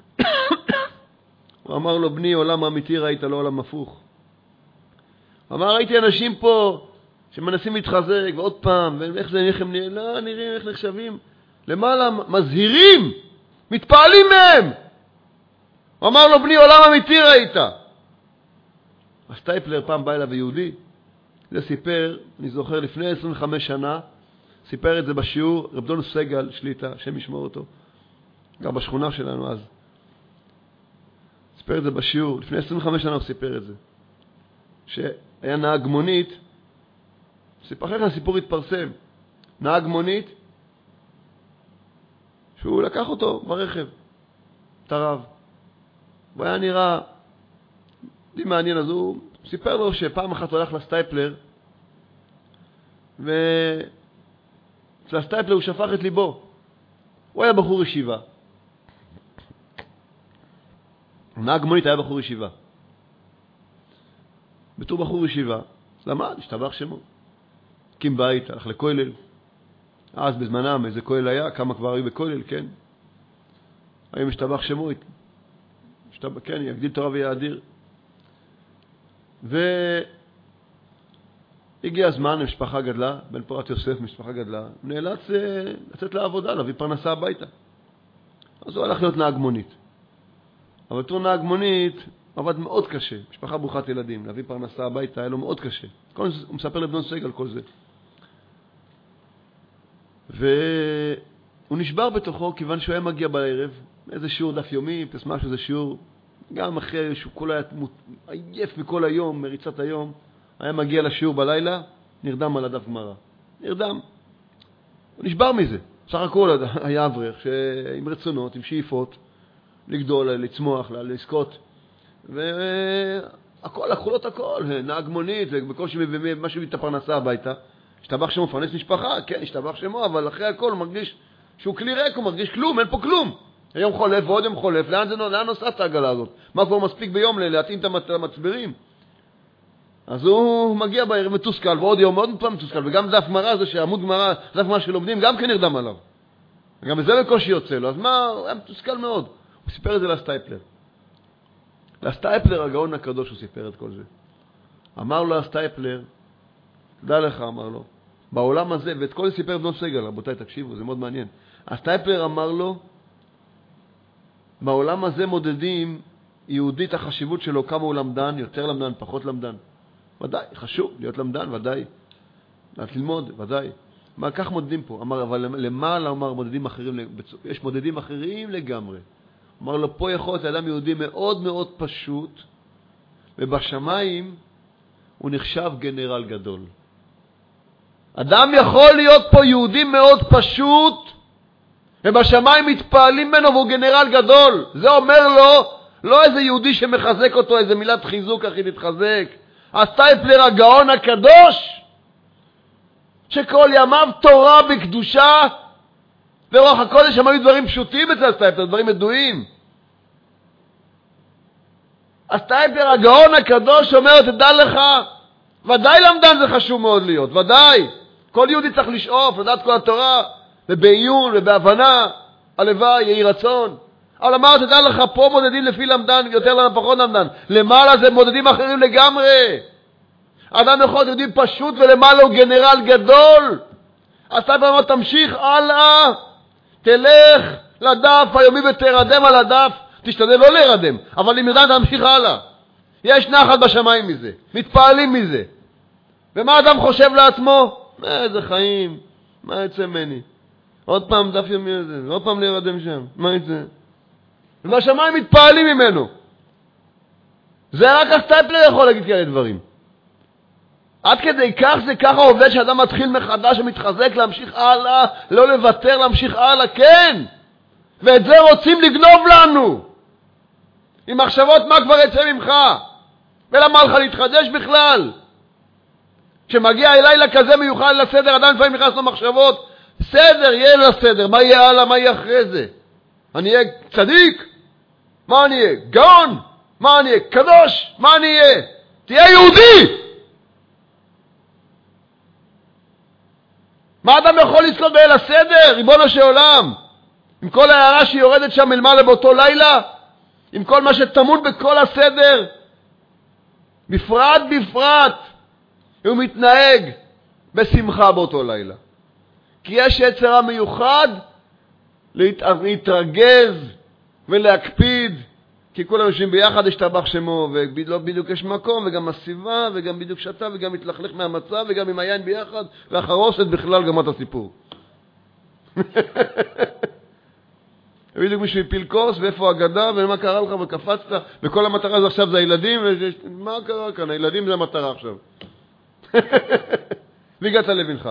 הוא אמר לו, בני, עולם אמיתי ראית, לא עולם הפוך. אמר, ראיתי אנשים פה שמנסים להתחזק, ועוד פעם, ואיך זה, איך הם נראים, איך נחשבים. למעלה, מזהירים, מתפעלים מהם. הוא אמר לו, בני, עולם אמיתי ראית. הסטייפלר פעם בא אליו יהודי, זה סיפר, אני זוכר, לפני 25 שנה, סיפר את זה בשיעור, רב דון סגל שליטה, השם ישמור אותו, גם בשכונה שלנו אז. סיפר את זה בשיעור, לפני 25 שנה הוא סיפר את זה. שהיה נהג מונית, אחרי הסיפור התפרסם, נהג מונית, שהוא לקח אותו ברכב, את הרב. הוא היה נראה די מעניין, אז הוא סיפר לו שפעם אחת הוא הלך לסטייפלר, ולסטייפלר הוא שפך את ליבו. הוא היה בחור ישיבה. נהג מונית היה בחור ישיבה. בתור בחור ישיבה, למד, השתבח שמו. הקים בית, הלך לכולל. אז בזמנם איזה כולל היה, כמה כבר היו בכולל, כן? היום השתבח שמו, כן, יגדיל תורה ויאדיר. והגיע הזמן, המשפחה גדלה, בן פורת יוסף, משפחה גדלה, הוא נאלץ לצאת לעבודה, להביא פרנסה הביתה. אז הוא הלך להיות נהג מונית. אבל אותו נהג מונית עבד מאוד קשה, משפחה ברוכת ילדים, להביא פרנסה הביתה, היה לו מאוד קשה. הוא מספר לבנון סגל כל זה. והוא נשבר בתוכו, כיוון שהוא היה מגיע בערב, איזה שיעור דף יומי, פסמה שזה שיעור, גם אחרי שהוא כל היה עייף מכל היום, מריצת היום, היה מגיע לשיעור בלילה, נרדם על הדף גמרא. נרדם. הוא נשבר מזה. סך הכל היה אברך, עם רצונות, עם שאיפות, לגדול, לצמוח, לזכות. והכל, לקחו לו את הכל. נהג מונית, ובקושי משהו את הפרנסה הביתה. השתבח שמו, פרנס משפחה, כן, השתבח שמו, אבל אחרי הכל הוא מרגיש שהוא כלי ריק, הוא מרגיש כלום, אין פה כלום. היום חולף ועוד יום חולף, לאן נוסעת העגלה הזאת? מה כבר מספיק ביום להתאים את המצברים? אז הוא מגיע בערב מתוסכל, ועוד יום עוד פעם מתוסכל, וגם דף גמרא הזה, שעמוד גמרא, דף גמרא שלומדים, גם כן נרדם עליו. וגם בזה בקושי יוצא לו, אז מה, הוא היה מתוסכל מאוד. הוא סיפר את זה לסטייפלר. לסטייפלר הגאון הקדוש הוא סיפר את כל זה. אמר לו הסטייפלר, תדע לך, אמר לו, בעולם הזה, ואת כל זה סיפר בנו סגל, רבותיי, תקשיבו, זה מאוד מעניין. הסטייפלר אמר לו, בעולם הזה מודדים יהודית החשיבות שלו, כמה הוא למדן, יותר למדן, פחות למדן. ודאי, חשוב להיות למדן, ודאי. ללמוד, ודאי. מה, כך מודדים פה? אמר, אבל למעלה, אמר, מודדים אחרים, יש מודדים אחרים לגמרי. אמר לו, פה יכול להיות אדם יהודי מאוד מאוד פשוט, ובשמיים הוא נחשב גנרל גדול. אדם יכול להיות פה יהודי מאוד פשוט, ובשמיים מתפעלים ממנו והוא גנרל גדול. זה אומר לו, לא איזה יהודי שמחזק אותו, איזה מילת חיזוק אחי להתחזק. הסטייפלר הגאון הקדוש, שכל ימיו תורה בקדושה, ורוח הקודש הם היו דברים פשוטים אצל הסטייפלר, דברים ידועים. הסטייפלר הגאון הקדוש אומר, תדע לך, ודאי למדן זה חשוב מאוד להיות, ודאי. כל יהודי צריך לשאוף, לדעת כל התורה, ובעיון ובהבנה, הלוואי, יהי רצון. אבל אמר, תדע לך, פה מודדים לפי למדן, יותר למדן, פחות למדן. למעלה זה מודדים אחרים לגמרי. אדם יכול להיות יהודי פשוט, ולמעלה הוא גנרל גדול. אז אתה אומר, תמשיך הלאה, תלך לדף היומי ותרדם על הדף, תשתדל לא להירדם, אבל אם ידעת תמשיך הלאה. יש נחת בשמיים מזה, מתפעלים מזה. ומה אדם חושב לעצמו? איזה חיים, מה יצא ממני? עוד פעם דף יומי הזה, עוד פעם להירדם שם, מה יצא? ובשמיים מתפעלים ממנו. זה רק הסטייפלר יכול להגיד כאלה דברים. עד כדי כך זה ככה עובד שאדם מתחיל מחדש ומתחזק להמשיך הלאה, לא לוותר, להמשיך הלאה, כן. ואת זה רוצים לגנוב לנו. עם מחשבות מה כבר יצא ממך? ולמה לך להתחדש בכלל? כשמגיע לילה כזה מיוחד לסדר, אדם לפעמים נכנס למחשבות, סדר, יהיה לסדר, מה יהיה הלאה, מה יהיה אחרי זה? אני אהיה צדיק? מה אני אהיה? גאון? מה אני אהיה? קדוש? מה אני אהיה? תהיה יהודי! מה אדם יכול לזכות באל הסדר? ריבונו של עולם, עם כל ההערה שהיא יורדת שם מלמעלה באותו לילה, עם כל מה שתמות בכל הסדר, בפרט, הוא מתנהג בשמחה באותו לילה. כי יש יצר מיוחד להתרגז ולהקפיד, כי כולם יושבים ביחד, השתבח שמו, ולא בדיוק יש מקום, וגם הסביבה, וגם בדיוק שתה, וגם מתלכלך מהמצב, וגם עם היין ביחד, והחרוסת בכלל גם את הסיפור. בדיוק מישהו הפיל כוס, ואיפה הגדה, ומה קרה לך, וקפצת, וכל המטרה זה עכשיו זה הילדים, מה קרה כאן? הילדים זה המטרה עכשיו. והגעת לבנך.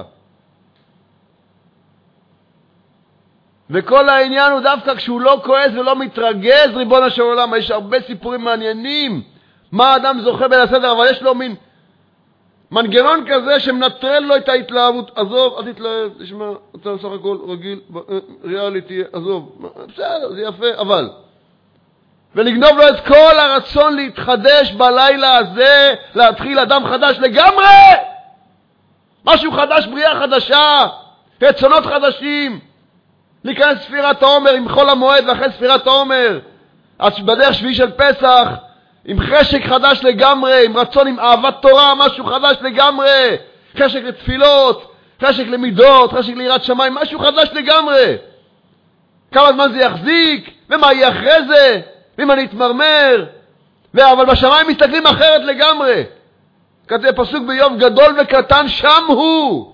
וכל העניין הוא דווקא כשהוא לא כועס ולא מתרגז, ריבונו של עולם. יש הרבה סיפורים מעניינים, מה האדם זוכה בין הסדר, אבל יש לו מין מנגנון כזה שמנטרל לו את ההתלהבות. עזוב, אל תתלהב, תשמע, אתה בסך הכל רגיל, ריאליטי, עזוב, בסדר, זה יפה, אבל ולגנוב לו את כל הרצון להתחדש בלילה הזה, להתחיל אדם חדש לגמרי, משהו חדש, בריאה חדשה, רצונות חדשים, להיכנס ספירת העומר עם חול המועד ואחרי ספירת העומר, בדרך שביעי של פסח, עם חשק חדש לגמרי, עם רצון, עם אהבת תורה, משהו חדש לגמרי, חשק לתפילות, חשק למידות, חשק ליראת שמיים, משהו חדש לגמרי. כמה זמן זה יחזיק, ומה יהיה אחרי זה, ואם אני אתמרמר, אבל בשמיים מסתכלים אחרת לגמרי. כתוב פסוק ביום גדול וקטן, שם הוא.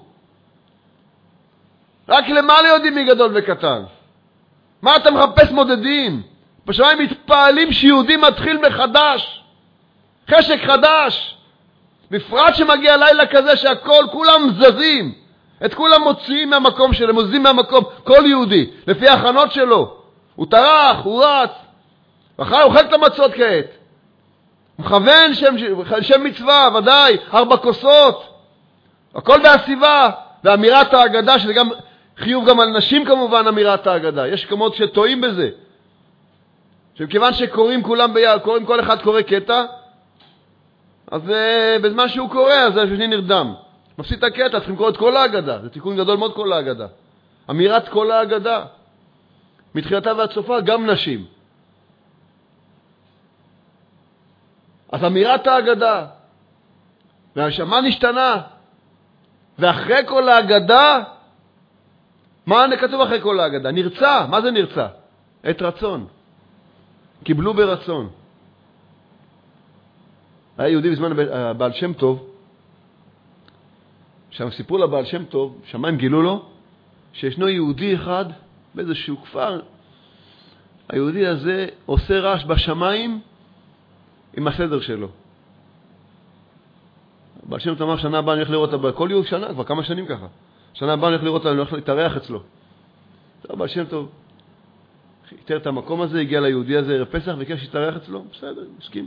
רק למעלה יודעים מי גדול וקטן. מה אתה מחפש מודדים? בשמיים מתפעלים שיהודי מתחיל מחדש, חשק חדש, בפרט שמגיע לילה כזה שהכל, כולם זזים, את כולם מוציאים מהמקום שלהם, מוזים מהמקום, כל יהודי, לפי ההכנות שלו, הוא טרח, הוא רץ, ואחרי הוא אוכל את המצות כעת, הוא מכוון שם מצווה, ודאי, 4 כוסות, הכל בהסיבה, ואמירת ההגדה, שזה גם חיוב גם על נשים כמובן, אמירת ההגדה, יש כמות שטועים בזה, שכיוון שקוראים כולם ביד, קוראים כל אחד קורא קטע, אז בזמן שהוא קורא, אז השני נרדם. מפסיד את הקטע, צריכים לקרוא את כל ההגדה. זה תיקון גדול מאוד כל ההגדה. אמירת כל ההגדה. מתחילתה ועד סופה, גם נשים. אז אמירת ההגדה. והשמה נשתנה. ואחרי כל ההגדה, מה כתוב אחרי כל ההגדה? נרצה. מה זה נרצה? את רצון. קיבלו ברצון. היה יהודי בזמן הבעל שם טוב, שם סיפרו לבעל שם טוב, שמיים גילו לו, שישנו יהודי אחד באיזשהו כפר, היהודי הזה עושה רעש בשמיים עם הסדר שלו. הבעל שם טוב אמר, שנה הבאה אני הולך לראות אותה, כל יום שנה, כבר כמה שנים ככה, שנה הבאה אני הולך לראות אותה, אני הולך להתארח אצלו. הבעל שם טוב התאר את המקום הזה, הגיע ליהודי הזה ערב פסח וכך שיתארח אצלו, בסדר, מסכים.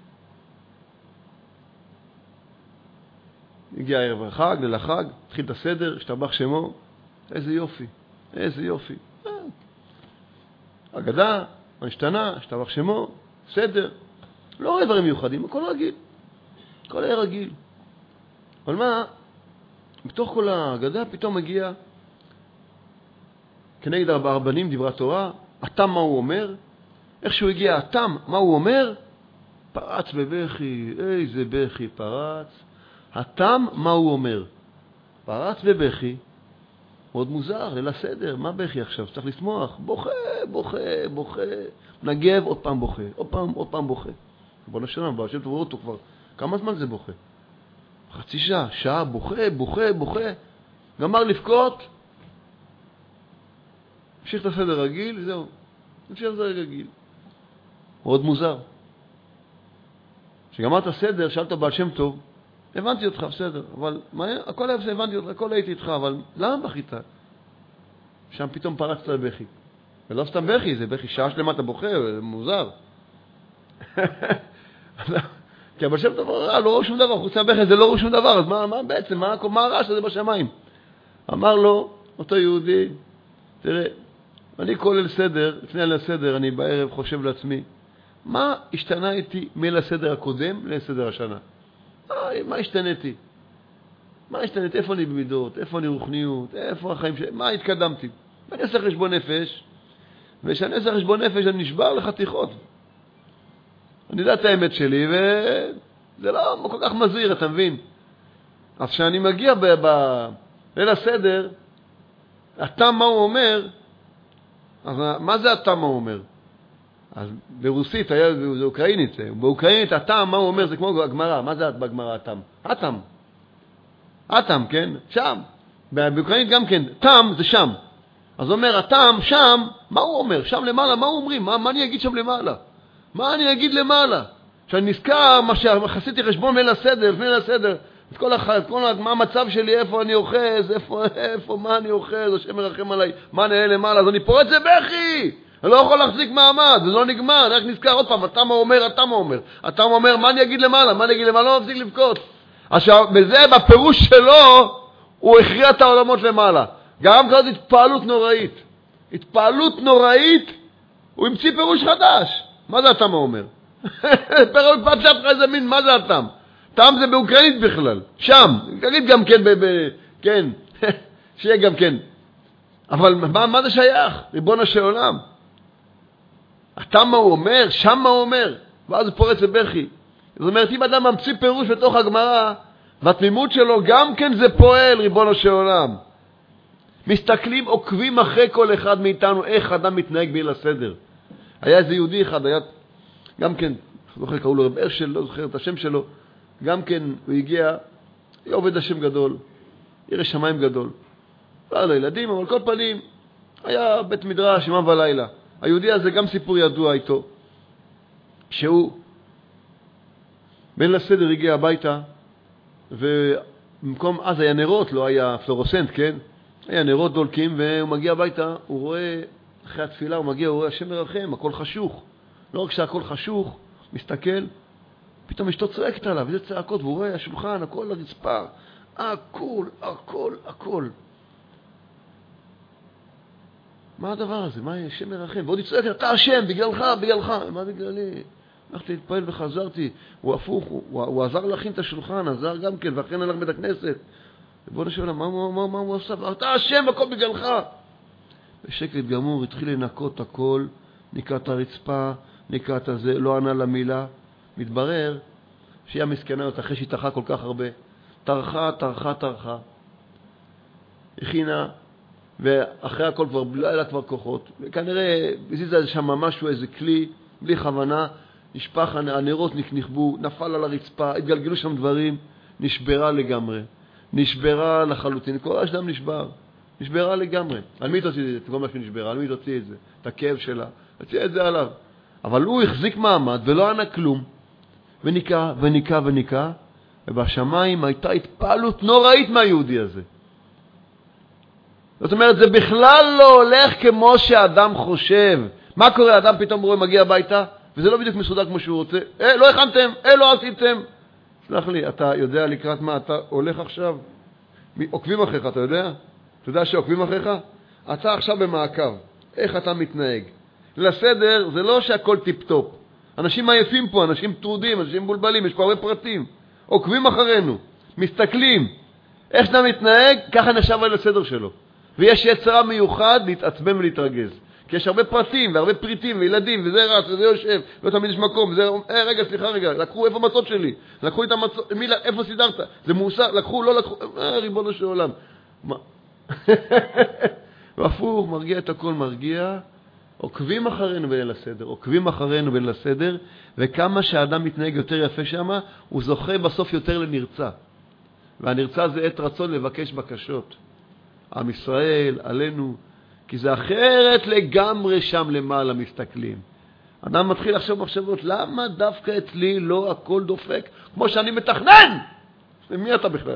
הגיע ערב החג, ליל החג, התחיל את הסדר, השתבח שמו, איזה יופי, איזה יופי. אגדה, השתנה, השתבח שמו, סדר, לא רואה דברים מיוחדים, הכל רגיל, הכל היה רגיל. אבל מה, בתוך כל האגדה פתאום מגיע, כנגד הרבנים דברי התורה, התם מה הוא אומר, איך שהוא הגיע התם, מה הוא אומר, פרץ בבכי, איזה בכי פרץ, התם מה הוא אומר, פרץ בבכי, מאוד מוזר, ליל הסדר, מה בכי עכשיו, צריך לשמוח, בוכה, בוכה, בוכה, נגב, עוד פעם בוכה, עוד פעם בוכה. בוא נשלם, בוא נשלם, תבואו אותו כבר, כמה זמן זה בוכה? חצי שעה, שעה, בוכה, בוכה, בוכה, גמר לבכות, המשיך את הסדר רגיל, זהו, המשיך את הסדר רגיל. מאוד מוזר. כשגמר את הסדר, שאלת בעל שם טוב, הבנתי אותך, בסדר, אבל הכל היה בסדר, הבנתי אותך, הכל הייתי איתך, אבל למה בכית? שם פתאום פרצת לבכי. ולא סתם בכי, זה בכי, שעה שלמה אתה בוכה, זה מוזר. כי אבל שם דבר לא ראו שום דבר, חוץ מהבכי זה לא ראו שום דבר, אז מה בעצם, מה הרעש הזה בשמיים? אמר לו, אותו יהודי, תראה, אני כולל סדר, לפני על הסדר, אני בערב חושב לעצמי, מה השתנה איתי מלסדר הקודם לסדר השנה? מה השתניתי? איפה אני במידות? איפה אני רוחניות? איפה החיים שלי? מה התקדמתי? ואני עושה חשבון נפש, וכשאני עושה חשבון נפש אני נשבר לחתיכות. אני יודע את האמת שלי, וזה לא כל כך מזהיר, אתה מבין? אז כשאני מגיע ליל הסדר, התם מה הוא אומר, אז מה זה התם מה הוא אומר? אז ברוסית, זה אוקראינית, באוקראינית התם מה הוא אומר, זה כמו הגמרא, מה זה בגמרא התם? התם, כן? שם. באוקראינית גם כן, תם זה שם. אז הוא אומר, התם, שם, מה הוא אומר? שם למעלה, מה הוא אומרים? מה אני אגיד שם למעלה? מה אני אגיד למעלה? שאני נזכר מה שעשיתי חשבון לפני ליל הסדר, את כל מה המצב שלי, איפה אני אוחז, איפה מה אני אוחז, השם מרחם עליי, מה נהיה למעלה, אז אני פורץ לבכי, אני לא יכול להחזיק מעמד, זה לא נגמר, אני רק נזכר עוד פעם, אתה מה אומר, מה אני אגיד למעלה, לא מפסיק לבכות. עכשיו, בזה, בפירוש שלו, הוא הכריע את העולמות למעלה. גם כזאת התפעלות נוראית, הוא המציא פירוש חדש. מה זה התם אומר? פירוש פשט לך איזה מין, מה זה התם? תם זה באוקראינית בכלל, שם, תגיד גם כן, כן, שיהיה גם כן. אבל מה זה שייך? ריבונו של עולם. התם מה הוא אומר? שם מה הוא אומר? ואז הוא פורץ לבכי. זאת אומרת, אם אדם ממציא פירוש בתוך הגמרא, והתמימות שלו גם כן זה פועל, ריבונו של עולם. מסתכלים, עוקבים אחרי כל אחד מאיתנו, איך אדם מתנהג בליל הסדר. היה איזה יהודי אחד, היה גם כן, זוכר, קראו לו רב אשל, לא זוכר את השם שלו, גם כן הוא הגיע, היה עובד השם גדול, ירא שמיים גדול. לא היה לו ילדים, אבל כל פנים, היה בית מדרש, יומם ולילה. היהודי הזה גם סיפור ידוע איתו, שהוא בליל הסדר הגיע הביתה, ובמקום, אז היה נרות, לא היה פלורוסנט, כן? היה נרות דולקים, והוא מגיע הביתה, הוא רואה, אחרי התפילה הוא מגיע, הוא רואה, השם מרחם, הכל חשוך. לא רק שהכל חשוך, מסתכל, פתאום אשתו צועקת עליו, איזה צעקות, והוא רואה, השולחן, הכל לרצפה, הכל. מה הדבר הזה? מה השם מרחם? ועוד היא צועקת, אתה השם, בגללך. מה בגללי? הלכתי להתפעל וחזרתי, הוא הפוך, הוא עזר להכין את השולחן, עזר גם כן, ואכן הלך בית הכנסת. ובוא נשאל, מה הוא עושה? אתה השם, הכל בגללך. בשקט גמור, התחיל לנקות הכל, ניקה את הרצפה, ניקה את זה, לא ענה למילה. מתברר שהיא המסכנה, אחרי שהיא תרחה כל כך הרבה, טרחה, הכינה, ואחרי הכל כבר, לא היה לה כבר כוחות, וכנראה הזיזה שם משהו, איזה כלי, בלי כוונה, נשפך, הנרות נכבו, נפל על הרצפה, התגלגלו שם דברים, נשברה לגמרי, נשברה לחלוטין, כל השדם נשברה לגמרי. על מי תוציא את זה? כל מה שנשברה, על מי תוציא את זה? את הכאב שלה, תוציא את זה עליו. אבל הוא החזיק מעמד ולא ענה כלום, וניקה, ובשמיים הייתה התפעלות נוראית מהיהודי הזה. זאת אומרת, זה בכלל לא הולך כמו שאדם חושב. מה קורה? אדם פתאום רואה, מגיע הביתה, וזה לא בדיוק מסודר כמו שהוא רוצה. לא הכנתם, לא עשיתם. סלח לי, אתה יודע לקראת מה אתה הולך עכשיו? עוקבים אחריך, אתה יודע? אתה יודע שעוקבים אחריך? אתה עכשיו במעקב. איך אתה מתנהג? לסדר זה לא שהכל טיפ-טופ. אנשים עייפים פה, אנשים טרודים, אנשים בולבלים, יש פה הרבה פרטים. עוקבים אחרינו, מסתכלים. איך שאתה מתנהג, ככה נחשב על הסדר שלו. ויש יצרה מיוחד להתעצבן ולהתרגז. כי יש הרבה פרטים והרבה פריטים וילדים, וזה רץ וזה יושב, לא תמיד יש מקום, וזה, רגע, סליחה, לקחו, איפה המצות שלי? לקחו את המצות, איפה סידרת? זה מוסר, לקחו, לא לקחו, ריבונו של עולם. והפוך, מרגיע את הכל, עוקבים אחרינו בליל הסדר, וכמה שהאדם מתנהג יותר יפה שם, הוא זוכה בסוף יותר לנרצה. והנרצה זה עת רצון לבקש בקשות. עם ישראל, עלינו, כי זה אחרת לגמרי שם למעלה מסתכלים. אדם מתחיל לחשוב מחשבות, למה דווקא אצלי לא הכל דופק כמו שאני מתכנן? מי אתה בכלל?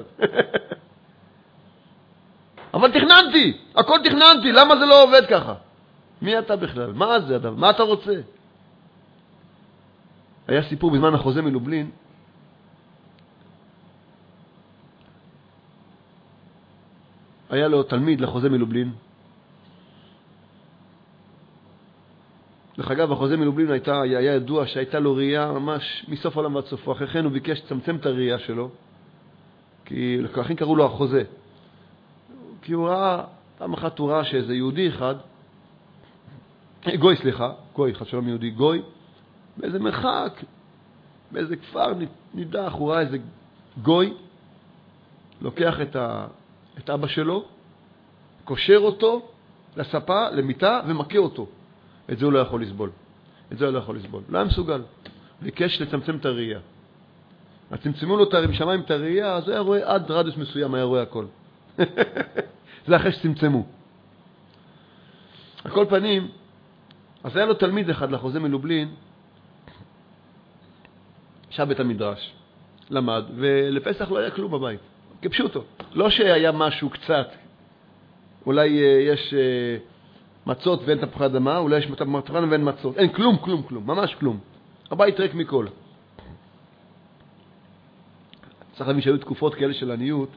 אבל הכל תכננתי, למה זה לא עובד ככה? מי אתה בכלל? מה זה אדם? מה אתה רוצה? היה סיפור בזמן החוזה מלובלין, היה לו תלמיד לחוזה מלובלין. דרך אגב, החוזה מלובלין היה ידוע שהייתה לו ראייה ממש מסוף עולם ועד סופו. אחרי כן הוא ביקש לצמצם את הראייה שלו, כי לכן קראו לו החוזה. כי הוא ראה, פעם אחת הוא ראה שאיזה יהודי אחד, גוי, אחד שלום יהודי, גוי, באיזה מרחק, באיזה כפר נידח, הוא ראה איזה גוי, לוקח את אבא שלו, קושר אותו לספה, למיטה, ומכה אותו. את זה הוא לא יכול לסבול. לא היה מסוגל. ביקש לצמצם את הראייה. אז צמצמו לו עם שמיים את הראייה, אז הוא היה רואה עד רדיוס מסוים, היה רואה הכל. זה אחרי שצמצמו. על כל פנים, אז היה לו תלמיד אחד לחוזה מלובלין, שב בית המדרש, למד, ולפסח לא היה כלום בבית. כפשוטו. לא שהיה משהו קצת. אולי יש מצות ואין תפוחי אדמה, אולי יש תפוחי אדמה ואין מצות. אין כלום, ממש כלום. הבית ריק מכל. צריך להבין שהיו תקופות כאלה של עניות,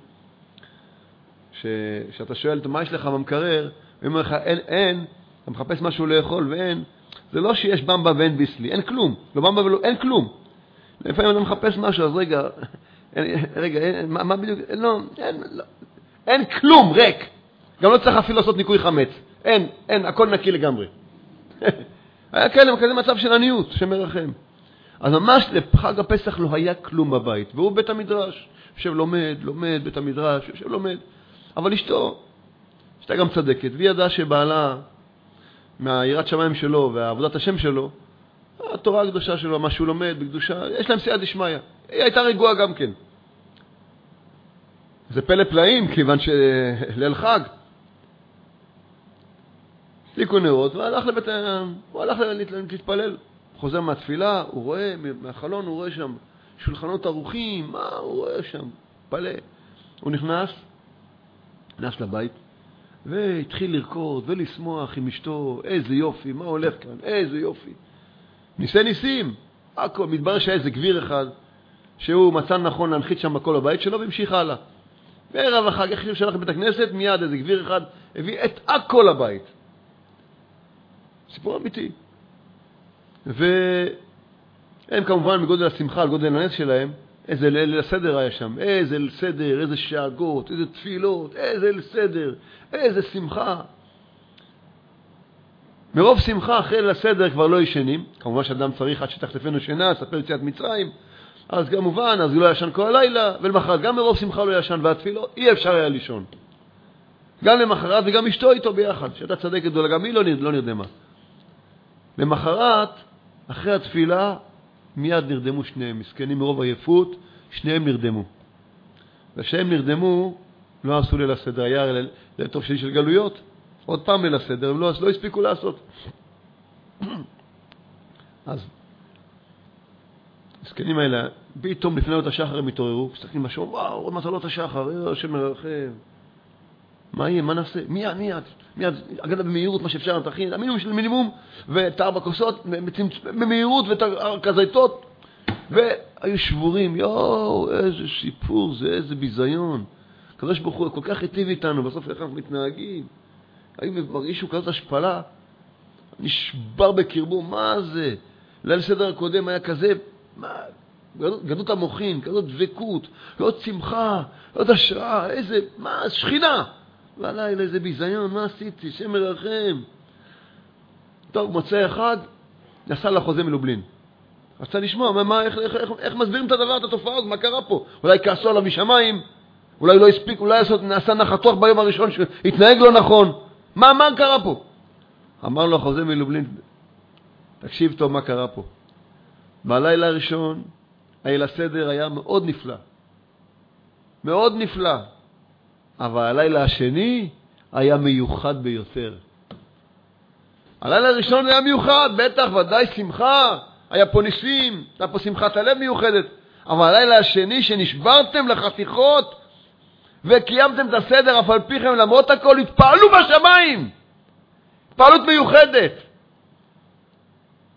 שאתה שואל, מה יש לך במקרר? ואומר לך, אין, אתה מחפש משהו לאכול ואין. זה לא שיש במבה ואין ביסלי, אין כלום. לא במבה ולא, אין כלום. לפעמים אתה מחפש משהו, אז רגע, מה בדיוק? אין כלום, ריק. גם לא צריך אפילו לעשות ניקוי חמץ. אין, הכל נקי לגמרי. היה כזה מצב של עניות, שמרחם. אז ממש לחג הפסח לא היה כלום בבית. והוא בית המדרש, יושב לומד בית המדרש, יושב לומד. אבל אשתו גם צדקת, והיא ידעה שבעלה, מהיראת שמיים שלו ועבודת השם שלו, התורה הקדושה שלו, מה שהוא לומד בקדושה, יש להם סייעתא דשמיא. היא הייתה רגועה גם כן. זה פלא פלאים, כיוון שליל חג. הדליקו נרות, הוא הלך להתפלל. חוזר מהתפילה, הוא רואה, מהחלון הוא רואה שם שולחנות ערוכים, מה הוא רואה שם? פלא. הוא נכנס לבית, והתחיל לרקוד ולשמוח עם אשתו, איזה יופי, מה הולך כאן, איזה יופי. ניסים, הכל, מתברר שהיה איזה גביר אחד, שהוא מצא נכון להנחית שם בכל הבית שלו, והמשיך הלאה. בערב החג, איך שהלך לבית הכנסת, מיד איזה גביר אחד הביא את הכל הבית. סיפור אמיתי. והם כמובן מגודל השמחה, על גודל הנס שלהם, איזה ליל הסדר היה שם, איזה ליל סדר, איזה שאגות, איזה תפילות, איזה ליל סדר, איזה שמחה. מרוב שמחה אחרי ליל הסדר כבר לא ישנים, כמובן שאדם צריך עד שתחטפנו שינה, ספר יציאת מצרים, אז כמובן, אז הוא לא ישן כל הלילה, ולמחרת גם מרוב שמחה לא ישן, והתפילות אי אפשר היה לישון. גם למחרת וגם אשתו איתו ביחד, שאתה צדק גדולה, גם היא לא נרדמה. למחרת, אחרי התפילה, מיד נרדמו שניהם, מסכנים מרוב עייפות, שניהם נרדמו. וכשהם נרדמו, לא עשו ליל הסדר, היה ליל טוב שלי של גלויות, עוד פעם ליל הסדר, הם לא הספיקו לעשות. אז, מסכנים האלה, פתאום לפני עוד השחר הם התעוררו, מסתכלים משהו, וואו, עוד מטלות השחר, השם מרחם. מה יהיה, מה נעשה? מיד, אגדה במהירות, מה שאפשר, תכין, המינימום של מינימום, ואת 4 כוסות, במהירות, ואת הכזיתות, והיו שבורים, יואו, איזה סיפור זה, איזה ביזיון. הקדוש ברוך הוא כל כך היטיב איתנו, בסוף איך אנחנו מתנהגים. היו מרגישו כזאת השפלה, נשבר בקרבו, מה זה? ליל סדר הקודם היה כזה, גדות המוחין, כזאת דבקות, כזאת שמחה, כזאת השראה, איזה, מה, שכינה. והלילה איזה ביזיון, מה עשיתי? שם מרחם. טוב, מוצא אחד, נסע לחוזה מלובלין. רצה לשמוע, איך מסבירים את הדבר, את התופעה הזאת, מה קרה פה? אולי כעסו עליו משמיים, אולי לא הספיק, אולי נעשה נחתוך ביום הראשון שהתנהג לא נכון. מה קרה פה? אמר לו החוזה מלובלין, תקשיב טוב מה קרה פה. בלילה הראשון, ליל הסדר היה מאוד נפלא. מאוד נפלא. אבל הלילה השני היה מיוחד ביותר. הלילה הראשון היה מיוחד, בטח, ודאי שמחה. היה פה ניסים, היה פה שמחת הלב מיוחדת. אבל הלילה השני שנשברתם לחתיכות וקיימתם את הסדר, אף על פיכם למרות הכל, התפעלו בשמיים. התפעלות מיוחדת.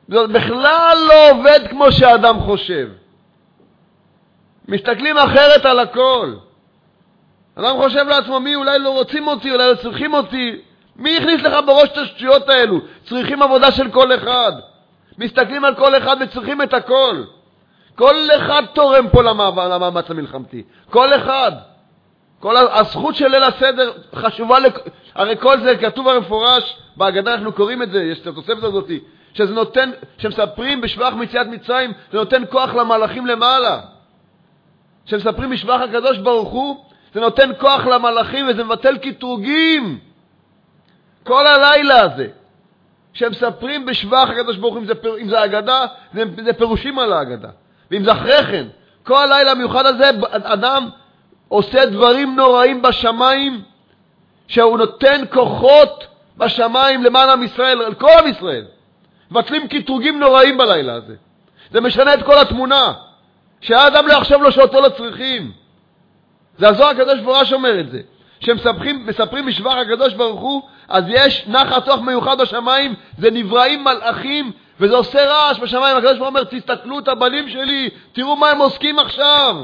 זה בכלל לא עובד כמו שהאדם חושב. מסתכלים אחרת על הכל. אדם חושב לעצמו, מי אולי לא רוצים אותי, אולי לא צריכים אותי. מי הכניס לך בראש את השטויות האלו? צריכים עבודה של כל אחד. מסתכלים על כל אחד וצריכים את הכל. כל אחד תורם פה למאמץ המלחמתי. כל אחד. כל הזכות של ליל הסדר חשובה, הרי כל זה כתוב במפורש, בהגדה אנחנו קוראים את זה, יש את התוספת הזאת, שזה נותן, שמספרים בשבח מציאת מצרים, זה נותן כוח למלאכים למעלה. שמספרים בשבח הקדוש ברוך הוא, זה נותן כוח למלאכים וזה מבטל קטרוגים. כל הלילה הזה, שמספרים בשבח הקדוש ברוך הוא, אם זה הגדה, זה פירושים על ההגדה. ואם זה אחרי כן, כל הלילה המיוחד הזה, אדם עושה דברים נוראים בשמיים, שהוא נותן כוחות בשמיים למען עם ישראל, על כל עם ישראל. מבטלים קטרוגים נוראים בלילה הזה. זה משנה את כל התמונה. שהאדם לא יחשב לו שאותו לא צריכים. זה הזוהר הקדוש ברוך הוא אומר את זה. שמספרים בשבח הקדוש ברוך הוא, אז יש נחת רוח מיוחד בשמיים, זה נבראים מלאכים, וזה עושה רעש בשמיים. הקדוש ברוך הוא אומר, תסתכלו את הבנים שלי, תראו מה הם עוסקים עכשיו.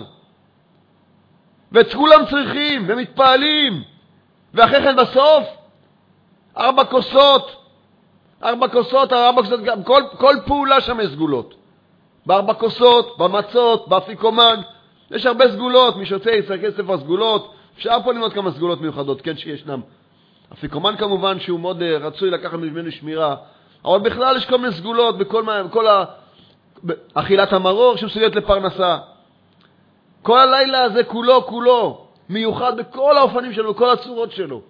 וכולם צריכים, ומתפעלים. ואחרי כן בסוף, 4 כוסות, כל פעולה שם יש סגולות. ב4 כוסות, במצות, באפיקומן, יש הרבה סגולות, מי שרוצה יסתכל ספר סגולות, אפשר פה ללמוד כמה סגולות מיוחדות, כן שישנם. אפיקומן כמובן שהוא מאוד רצוי לקחת ממנו שמירה, אבל בכלל יש כל מיני סגולות, בכל אכילת המרור שמסוגלת לפרנסה. כל הלילה הזה כולו מיוחד בכל האופנים שלו, בכל הצורות שלו.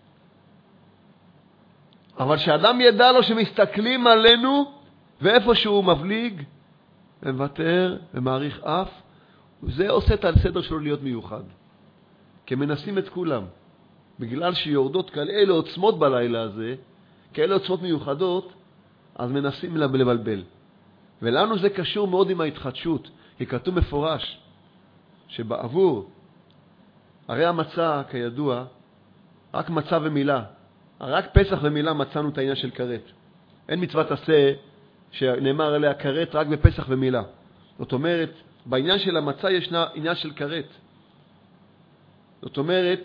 אבל שאדם ידע לו שמסתכלים עלינו, ואיפה שהוא מבליג, ומוותר ומעריך אף, וזה עושה את הסדר שלו להיות מיוחד. כי מנסים את כולם. בגלל שיורדות כאלה עוצמות בלילה הזה, כאלה עוצמות מיוחדות, אז מנסים לבלבל. ולנו זה קשור מאוד עם ההתחדשות, כי כתוב מפורש, שבעבור, הרי המצה כידוע, רק מצה ומילה, רק פסח ומילה מצאנו את העניין של כרת. אין מצוות עשה שנאמר עליה כרת רק בפסח ומילה. זאת אומרת, בעניין של המצה יש עניין של כרת. זאת אומרת,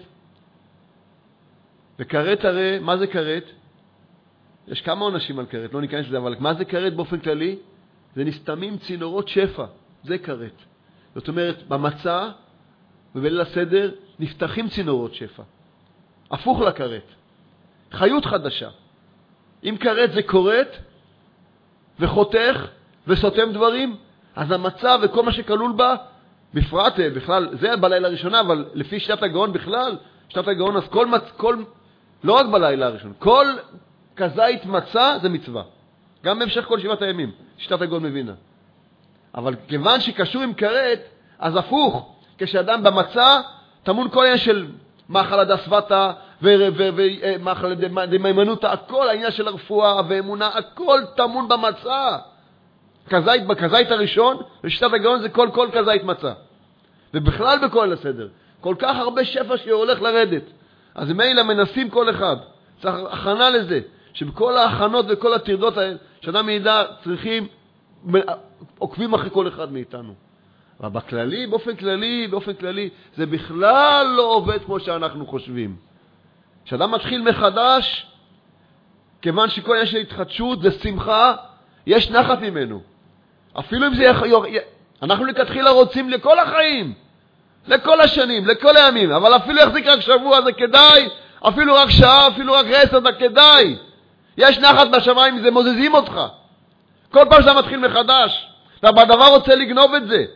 וכרת הרי, מה זה כרת? יש כמה עונשים על כרת, לא ניכנס לזה, אבל מה זה כרת באופן כללי? זה נסתמים צינורות שפע, זה כרת. זאת אומרת, במצה ובליל הסדר נפתחים צינורות שפע. הפוך לכרת. חיות חדשה. אם כרת זה כורת וחותך וסותם דברים, אז המצה וכל מה שכלול בה, בפרט, בכלל, זה בלילה הראשונה, אבל לפי שיטת הגאון בכלל, שיטת הגאון, אז לא רק בלילה הראשון, כל כזית מצה זה מצווה. גם בהמשך כל 7 הימים, שיטת הגאון מבינה. אבל כיוון שקשור עם כרת, אז הפוך, כשאדם במצה, תמון כל העניין של מאכל הדסבתה, ומאכל דמיימנותה, הכל העניין של הרפואה ואמונה, הכל תמון במצה. כזית הראשון, ושיטת הגאון זה כל כזית מצה. ובכלל בכל הסדר. כל כך הרבה שפע שהולך לרדת. אז מילא מנסים כל אחד. צריך הכנה לזה. שבכל ההכנות וכל התרדות האלה, שאדם מידע צריכים, עוקבים אחרי כל אחד מאיתנו. אבל בכללי, באופן כללי, זה בכלל לא עובד כמו שאנחנו חושבים. כשאדם מתחיל מחדש, כיוון שכל יש להתחדשות ושמחה, יש נחת ממנו. אפילו אם זה אנחנו לכתחילה רוצים לכל החיים, לכל השנים, לכל הימים, אבל אפילו יחזיק רק שבוע זה כדאי, אפילו רק שעה, אפילו רק 10 זה כדאי. יש נחת בשמיים, זה מוזזים אותך. כל פעם שאתה מתחיל מחדש, והדבר רוצה לגנוב את זה.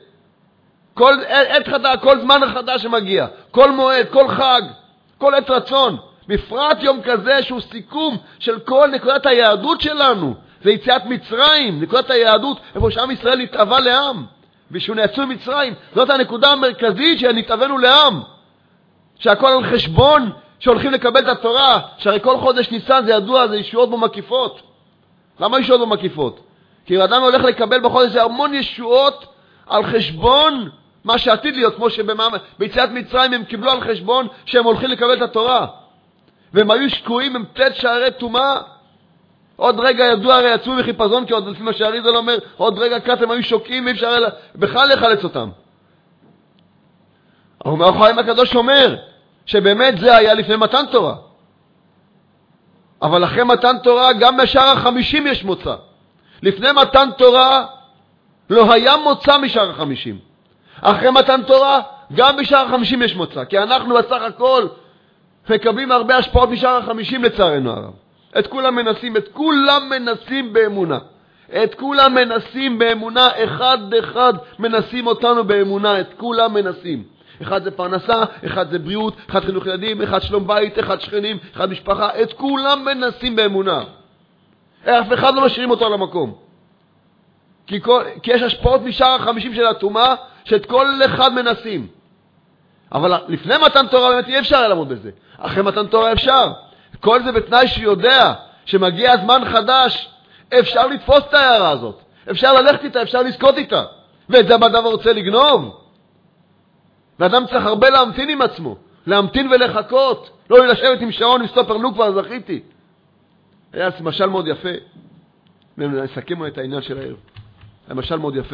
כל זמן חדש שמגיע, כל מועד, כל חג, כל עת רצון, בפרט יום כזה שהוא סיכום של כל נקודת היהדות שלנו, זה יציאת מצרים, נקודת היהדות, איפה שעם ישראל נתאווה לעם, ושהוא נעצו מצרים, זאת הנקודה המרכזית שנתאוונו לעם, שהכל על חשבון, שהולכים לקבל את התורה, שהרי כל חודש ניסן זה ידוע, זה ישועות בו מקיפות. למה ישועות בו מקיפות? כי אדם הולך לקבל בחודש זה המון ישועות על חשבון מה שעתיד להיות, כמו שביציאת מצרים הם קיבלו על חשבון שהם הולכים לקבל את התורה. והם היו שקועים עם תת שערי תומה, עוד רגע ידוע הרי יצאו מחיפזון, כי עוד לפי מה שהאריזל אומר, עוד רגע קט הם היו שוקים ואי אפשר בכלל לחלץ אותם. אבל אור החיים הקדוש אומר שבאמת זה היה לפני מתן תורה. אבל אחרי מתן תורה גם בשער 50 יש מוצא. לפני מתן תורה לא היה מוצא משער 50. אחרי מתן תורה גם בשער 50 יש מוצא. כי אנחנו בסך הכל מקבלים הרבה השפעות משער 50 לצערנו הרב. את כולם מנסים באמונה. את כולם מנסים באמונה, אחד מנסים אותנו באמונה, את כולם מנסים. אחד זה פרנסה, אחד זה בריאות, אחד חינוך ילדים, אחד שלום בית, אחד שכנים, אחד משפחה, את כולם מנסים באמונה. אף אחד לא משאירים אותו על המקום. כי יש השפעות משער 50 של התאומה, שאת כל אחד מנסים. אבל לפני מתן תורה באמת אי אפשר לעמוד בזה. אחרי מתן תורה אפשר. כל זה בתנאי שיודע שמגיע זמן חדש, אפשר לתפוס את ההערה הזאת. אפשר ללכת איתה, אפשר לזכות איתה. ואת זה אדם רוצה לגנוב. ואדם צריך הרבה להמתין עם עצמו. להמתין ולחכות. לא לשבת עם שעון, עם סטופר, נו כבר זכיתי. היה משל מאוד יפה. נסכם את העניין של הערב. היה משל מאוד יפה.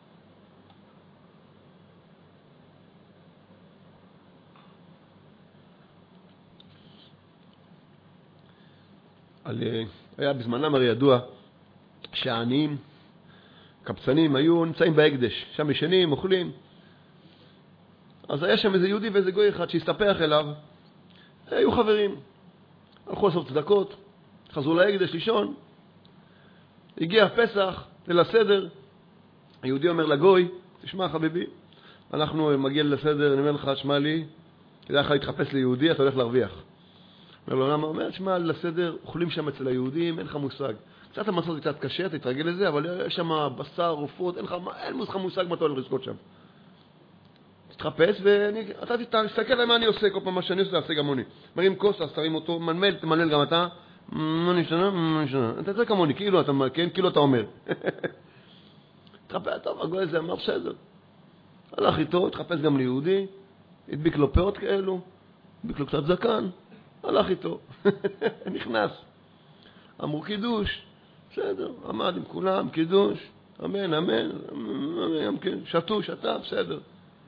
היה בזמנם הרי ידוע שהעניים, קבצנים, היו נמצאים בהקדש. שם ישנים, אוכלים. אז היה שם איזה יהודי ואיזה גוי אחד שהסתפח אליו. היו חברים. הלכו לעשות צדקות, חזרו להקדש לישון. הגיע פסח, ליל הסדר. היהודי אומר לגוי, תשמע חביבי, אנחנו מגיע לסדר, אני אומר לך, שמע לי, כדאי לך להתחפש ליהודי, אתה הולך להרוויח. אומר לו, למה? אומר, תשמע, לסדר, אוכלים שם אצל היהודים, אין לך מושג. קצת המצות קצת קשה, תתרגל לזה, אבל יש שם בשר, רופות, אין לך מושג מה אתה הולך לזכות שם. תתחפש, ואתה תסתכל על מה אני עושה, כל פעם מה שאני עושה, תעשה גם אני. מרים כוס, אז תרים אותו, תמלל גם אתה, מה נשתנה? אתה תעשה כמוני, כאילו אתה אומר. תחפש, טוב, הגוי הזה אמר בסדר. הלך איתו, תחפש גם ליהודי, הדביק לו פאות כאלו, הדביק לו קצת זקן, הלך איתו, נכנס. אמרו קידוש, בסדר, עמד עם כולם, קידוש, אמן, שתו, שתה, בסדר.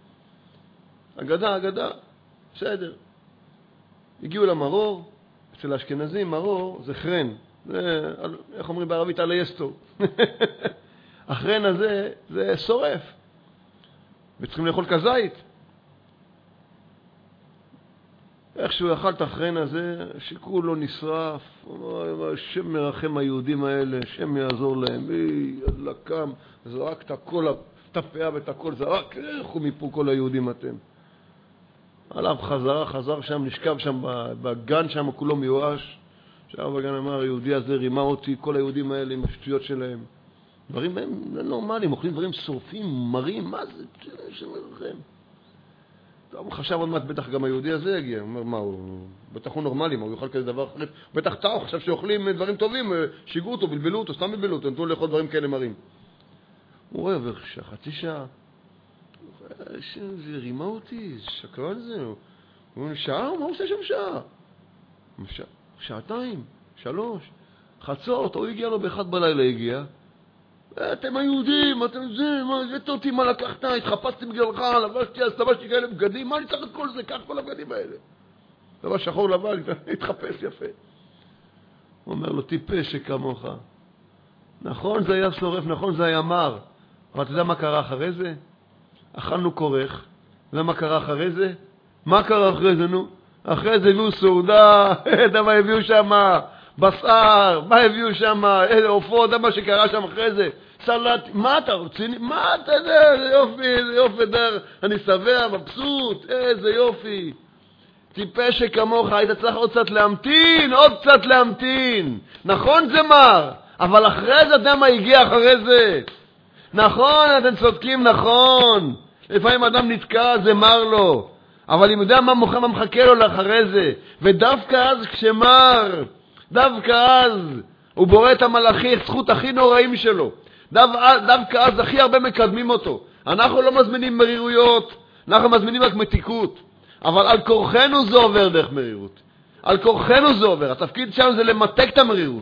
אגדה, בסדר. הגיעו למרור, אצל האשכנזים מרור זה חרן, זה, איך אומרים בערבית, על היסטו. החרן הזה זה שורף, וצריכים לאכול כזית. איכשהו אכל את החרן הזה, שכולו נשרף, השם מרחם היהודים האלה, שם יעזור להם, לקם, זרק את הכל, את הפאה ואת הכל, זרק, איך הוא מפה כל היהודים אתם. עליו חזר שם, נשכב שם בגן שם, כולו מיואש. שם בגן אמר, היהודי הזה רימה אותי, כל היהודים האלה עם השטויות שלהם. דברים הם נורמליים, אוכלים דברים שורפים, מרים, מה זה? שמרחם. טוב, הוא חשב עוד מעט, בטח גם היהודי הזה יגיע. הוא אומר, מה, בטח הוא נורמלי, מה, הוא יאכל כזה דבר אחר? בטח טעו, חשב שאוכלים דברים טובים, שיגעו אותו, בלבלו אותו, סתם בלבלו אותו, נתנו לאכול דברים כאלה מרים. הוא רואה, עובר חצי שעה. זה רימה אותי, שקרן זה. הוא אומר, שעה? מה הוא עושה שם שעה? שעתיים, 3, חצות, הוא הגיע לו באחד בלילה הגיע. אתם היהודים, אתם זה, מה, הבאת אותי, מה לקחת? התחפשתי בגללך, לבשתי כאלה בגדים, מה אני צריך את כל זה? קח כל הבגדים האלה. לבש שחור לבן, התחפש יפה. הוא אומר לו, טיפש שכמוך. נכון, זה היה שורף, נכון, זה היה מר. אבל אתה יודע מה קרה אחרי זה? אכלנו כורך. אתה יודע מה קרה אחרי זה? מה קרה אחרי זה, נו? אחרי זה הביאו סעודה, מה הביאו שם? בשר, מה הביאו שם? עופות, מה שקרה שם אחרי זה? סלט, מה אתה רוצה? מה אתה יודע? איזה יופי דר. אני שבע, מבסוט, איזה יופי. טיפש שכמוך, היית צריך עוד קצת להמתין. נכון זה מר, אבל אחרי זה, אתה יודע מה הגיע אחרי זה? נכון, אתם צודקים, נכון. לפעמים אדם נתקע, זה מר לו. אבל אם יודע מה מוכן, מה מחכה לו לאחרי זה. ודווקא אז כשמר, דווקא אז הוא בורא את המלאכי, את זכות הכי נוראים שלו. דווקא אז הכי הרבה מקדמים אותו. אנחנו לא מזמינים מרירויות, אנחנו מזמינים רק מתיקות. אבל על כורחנו זה עובר דרך מרירות. על כורחנו זה עובר. התפקיד שלנו זה למתק את המרירות.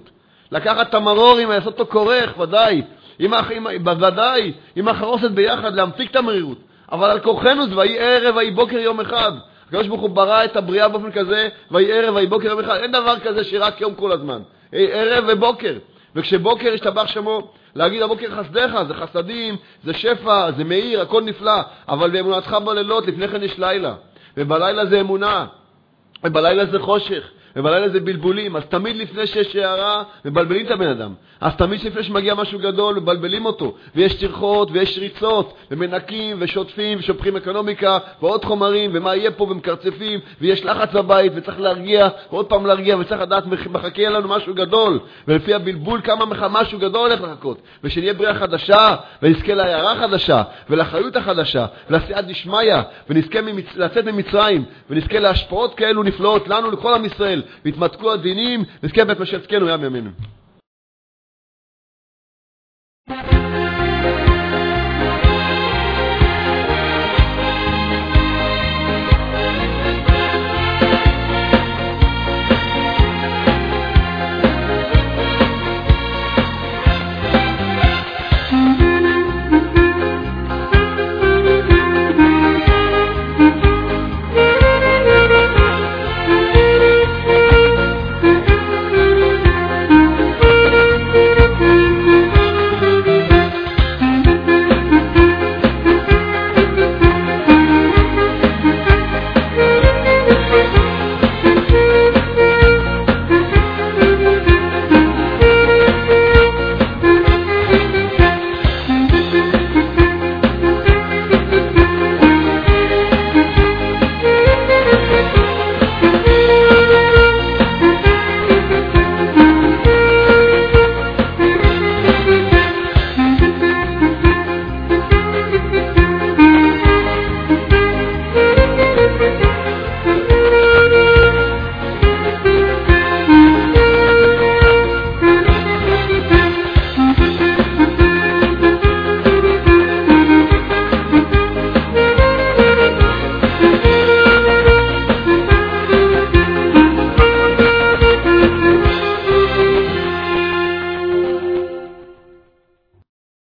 לקחת את המרורים, לעשות אותו כורך, ודאי. בוודאי, עם החרוסת ביחד, להמתיק את המרירות. אבל על כוחנו זה, ויהי ערב, ויהי בוקר יום אחד. הקדוש ברוך הוא ברא את הבריאה באופן כזה, ויהי ערב, ויהי בוקר יום אחד. אין דבר כזה שרק יום כל הזמן. ערב ובוקר. וכשבוקר ישתבח שמו, להגיד הבוקר חסדיך, זה חסדים, זה שפע, זה מאיר, הכל נפלא. אבל באמונתך בלילות, לפני כן יש לילה. ובלילה זה אמונה. ובלילה זה חושך. ובלילה זה בלבולים. אז תמיד לפני שיש הערה, מבלבלים את הבן אדם. אז תמיד לפני שמגיע משהו גדול, מבלבלים אותו. ויש צרחות, ויש ריצות, ומנקים, ושוטפים, ושופכים אקונומיקה, ועוד חומרים, ומה יהיה פה, ומקרצפים, ויש לחץ בבית, וצריך להרגיע, ועוד פעם להרגיע, וצריך לדעת, מחכה לנו משהו גדול. ולפי הבלבול, כמה משהו גדול הולך לחכות. ושנהיה בריאה חדשה, ונזכה להערה חדשה, ולחיות החדשה, ולעשיית דשמיא, ונזכה לצאת ממצרים, ונזכה להשפעות כאלו נפלאות לנו, לכל עם ישראל, והתמתקו הדינים, נזכה בית משצקנו ים ימינו.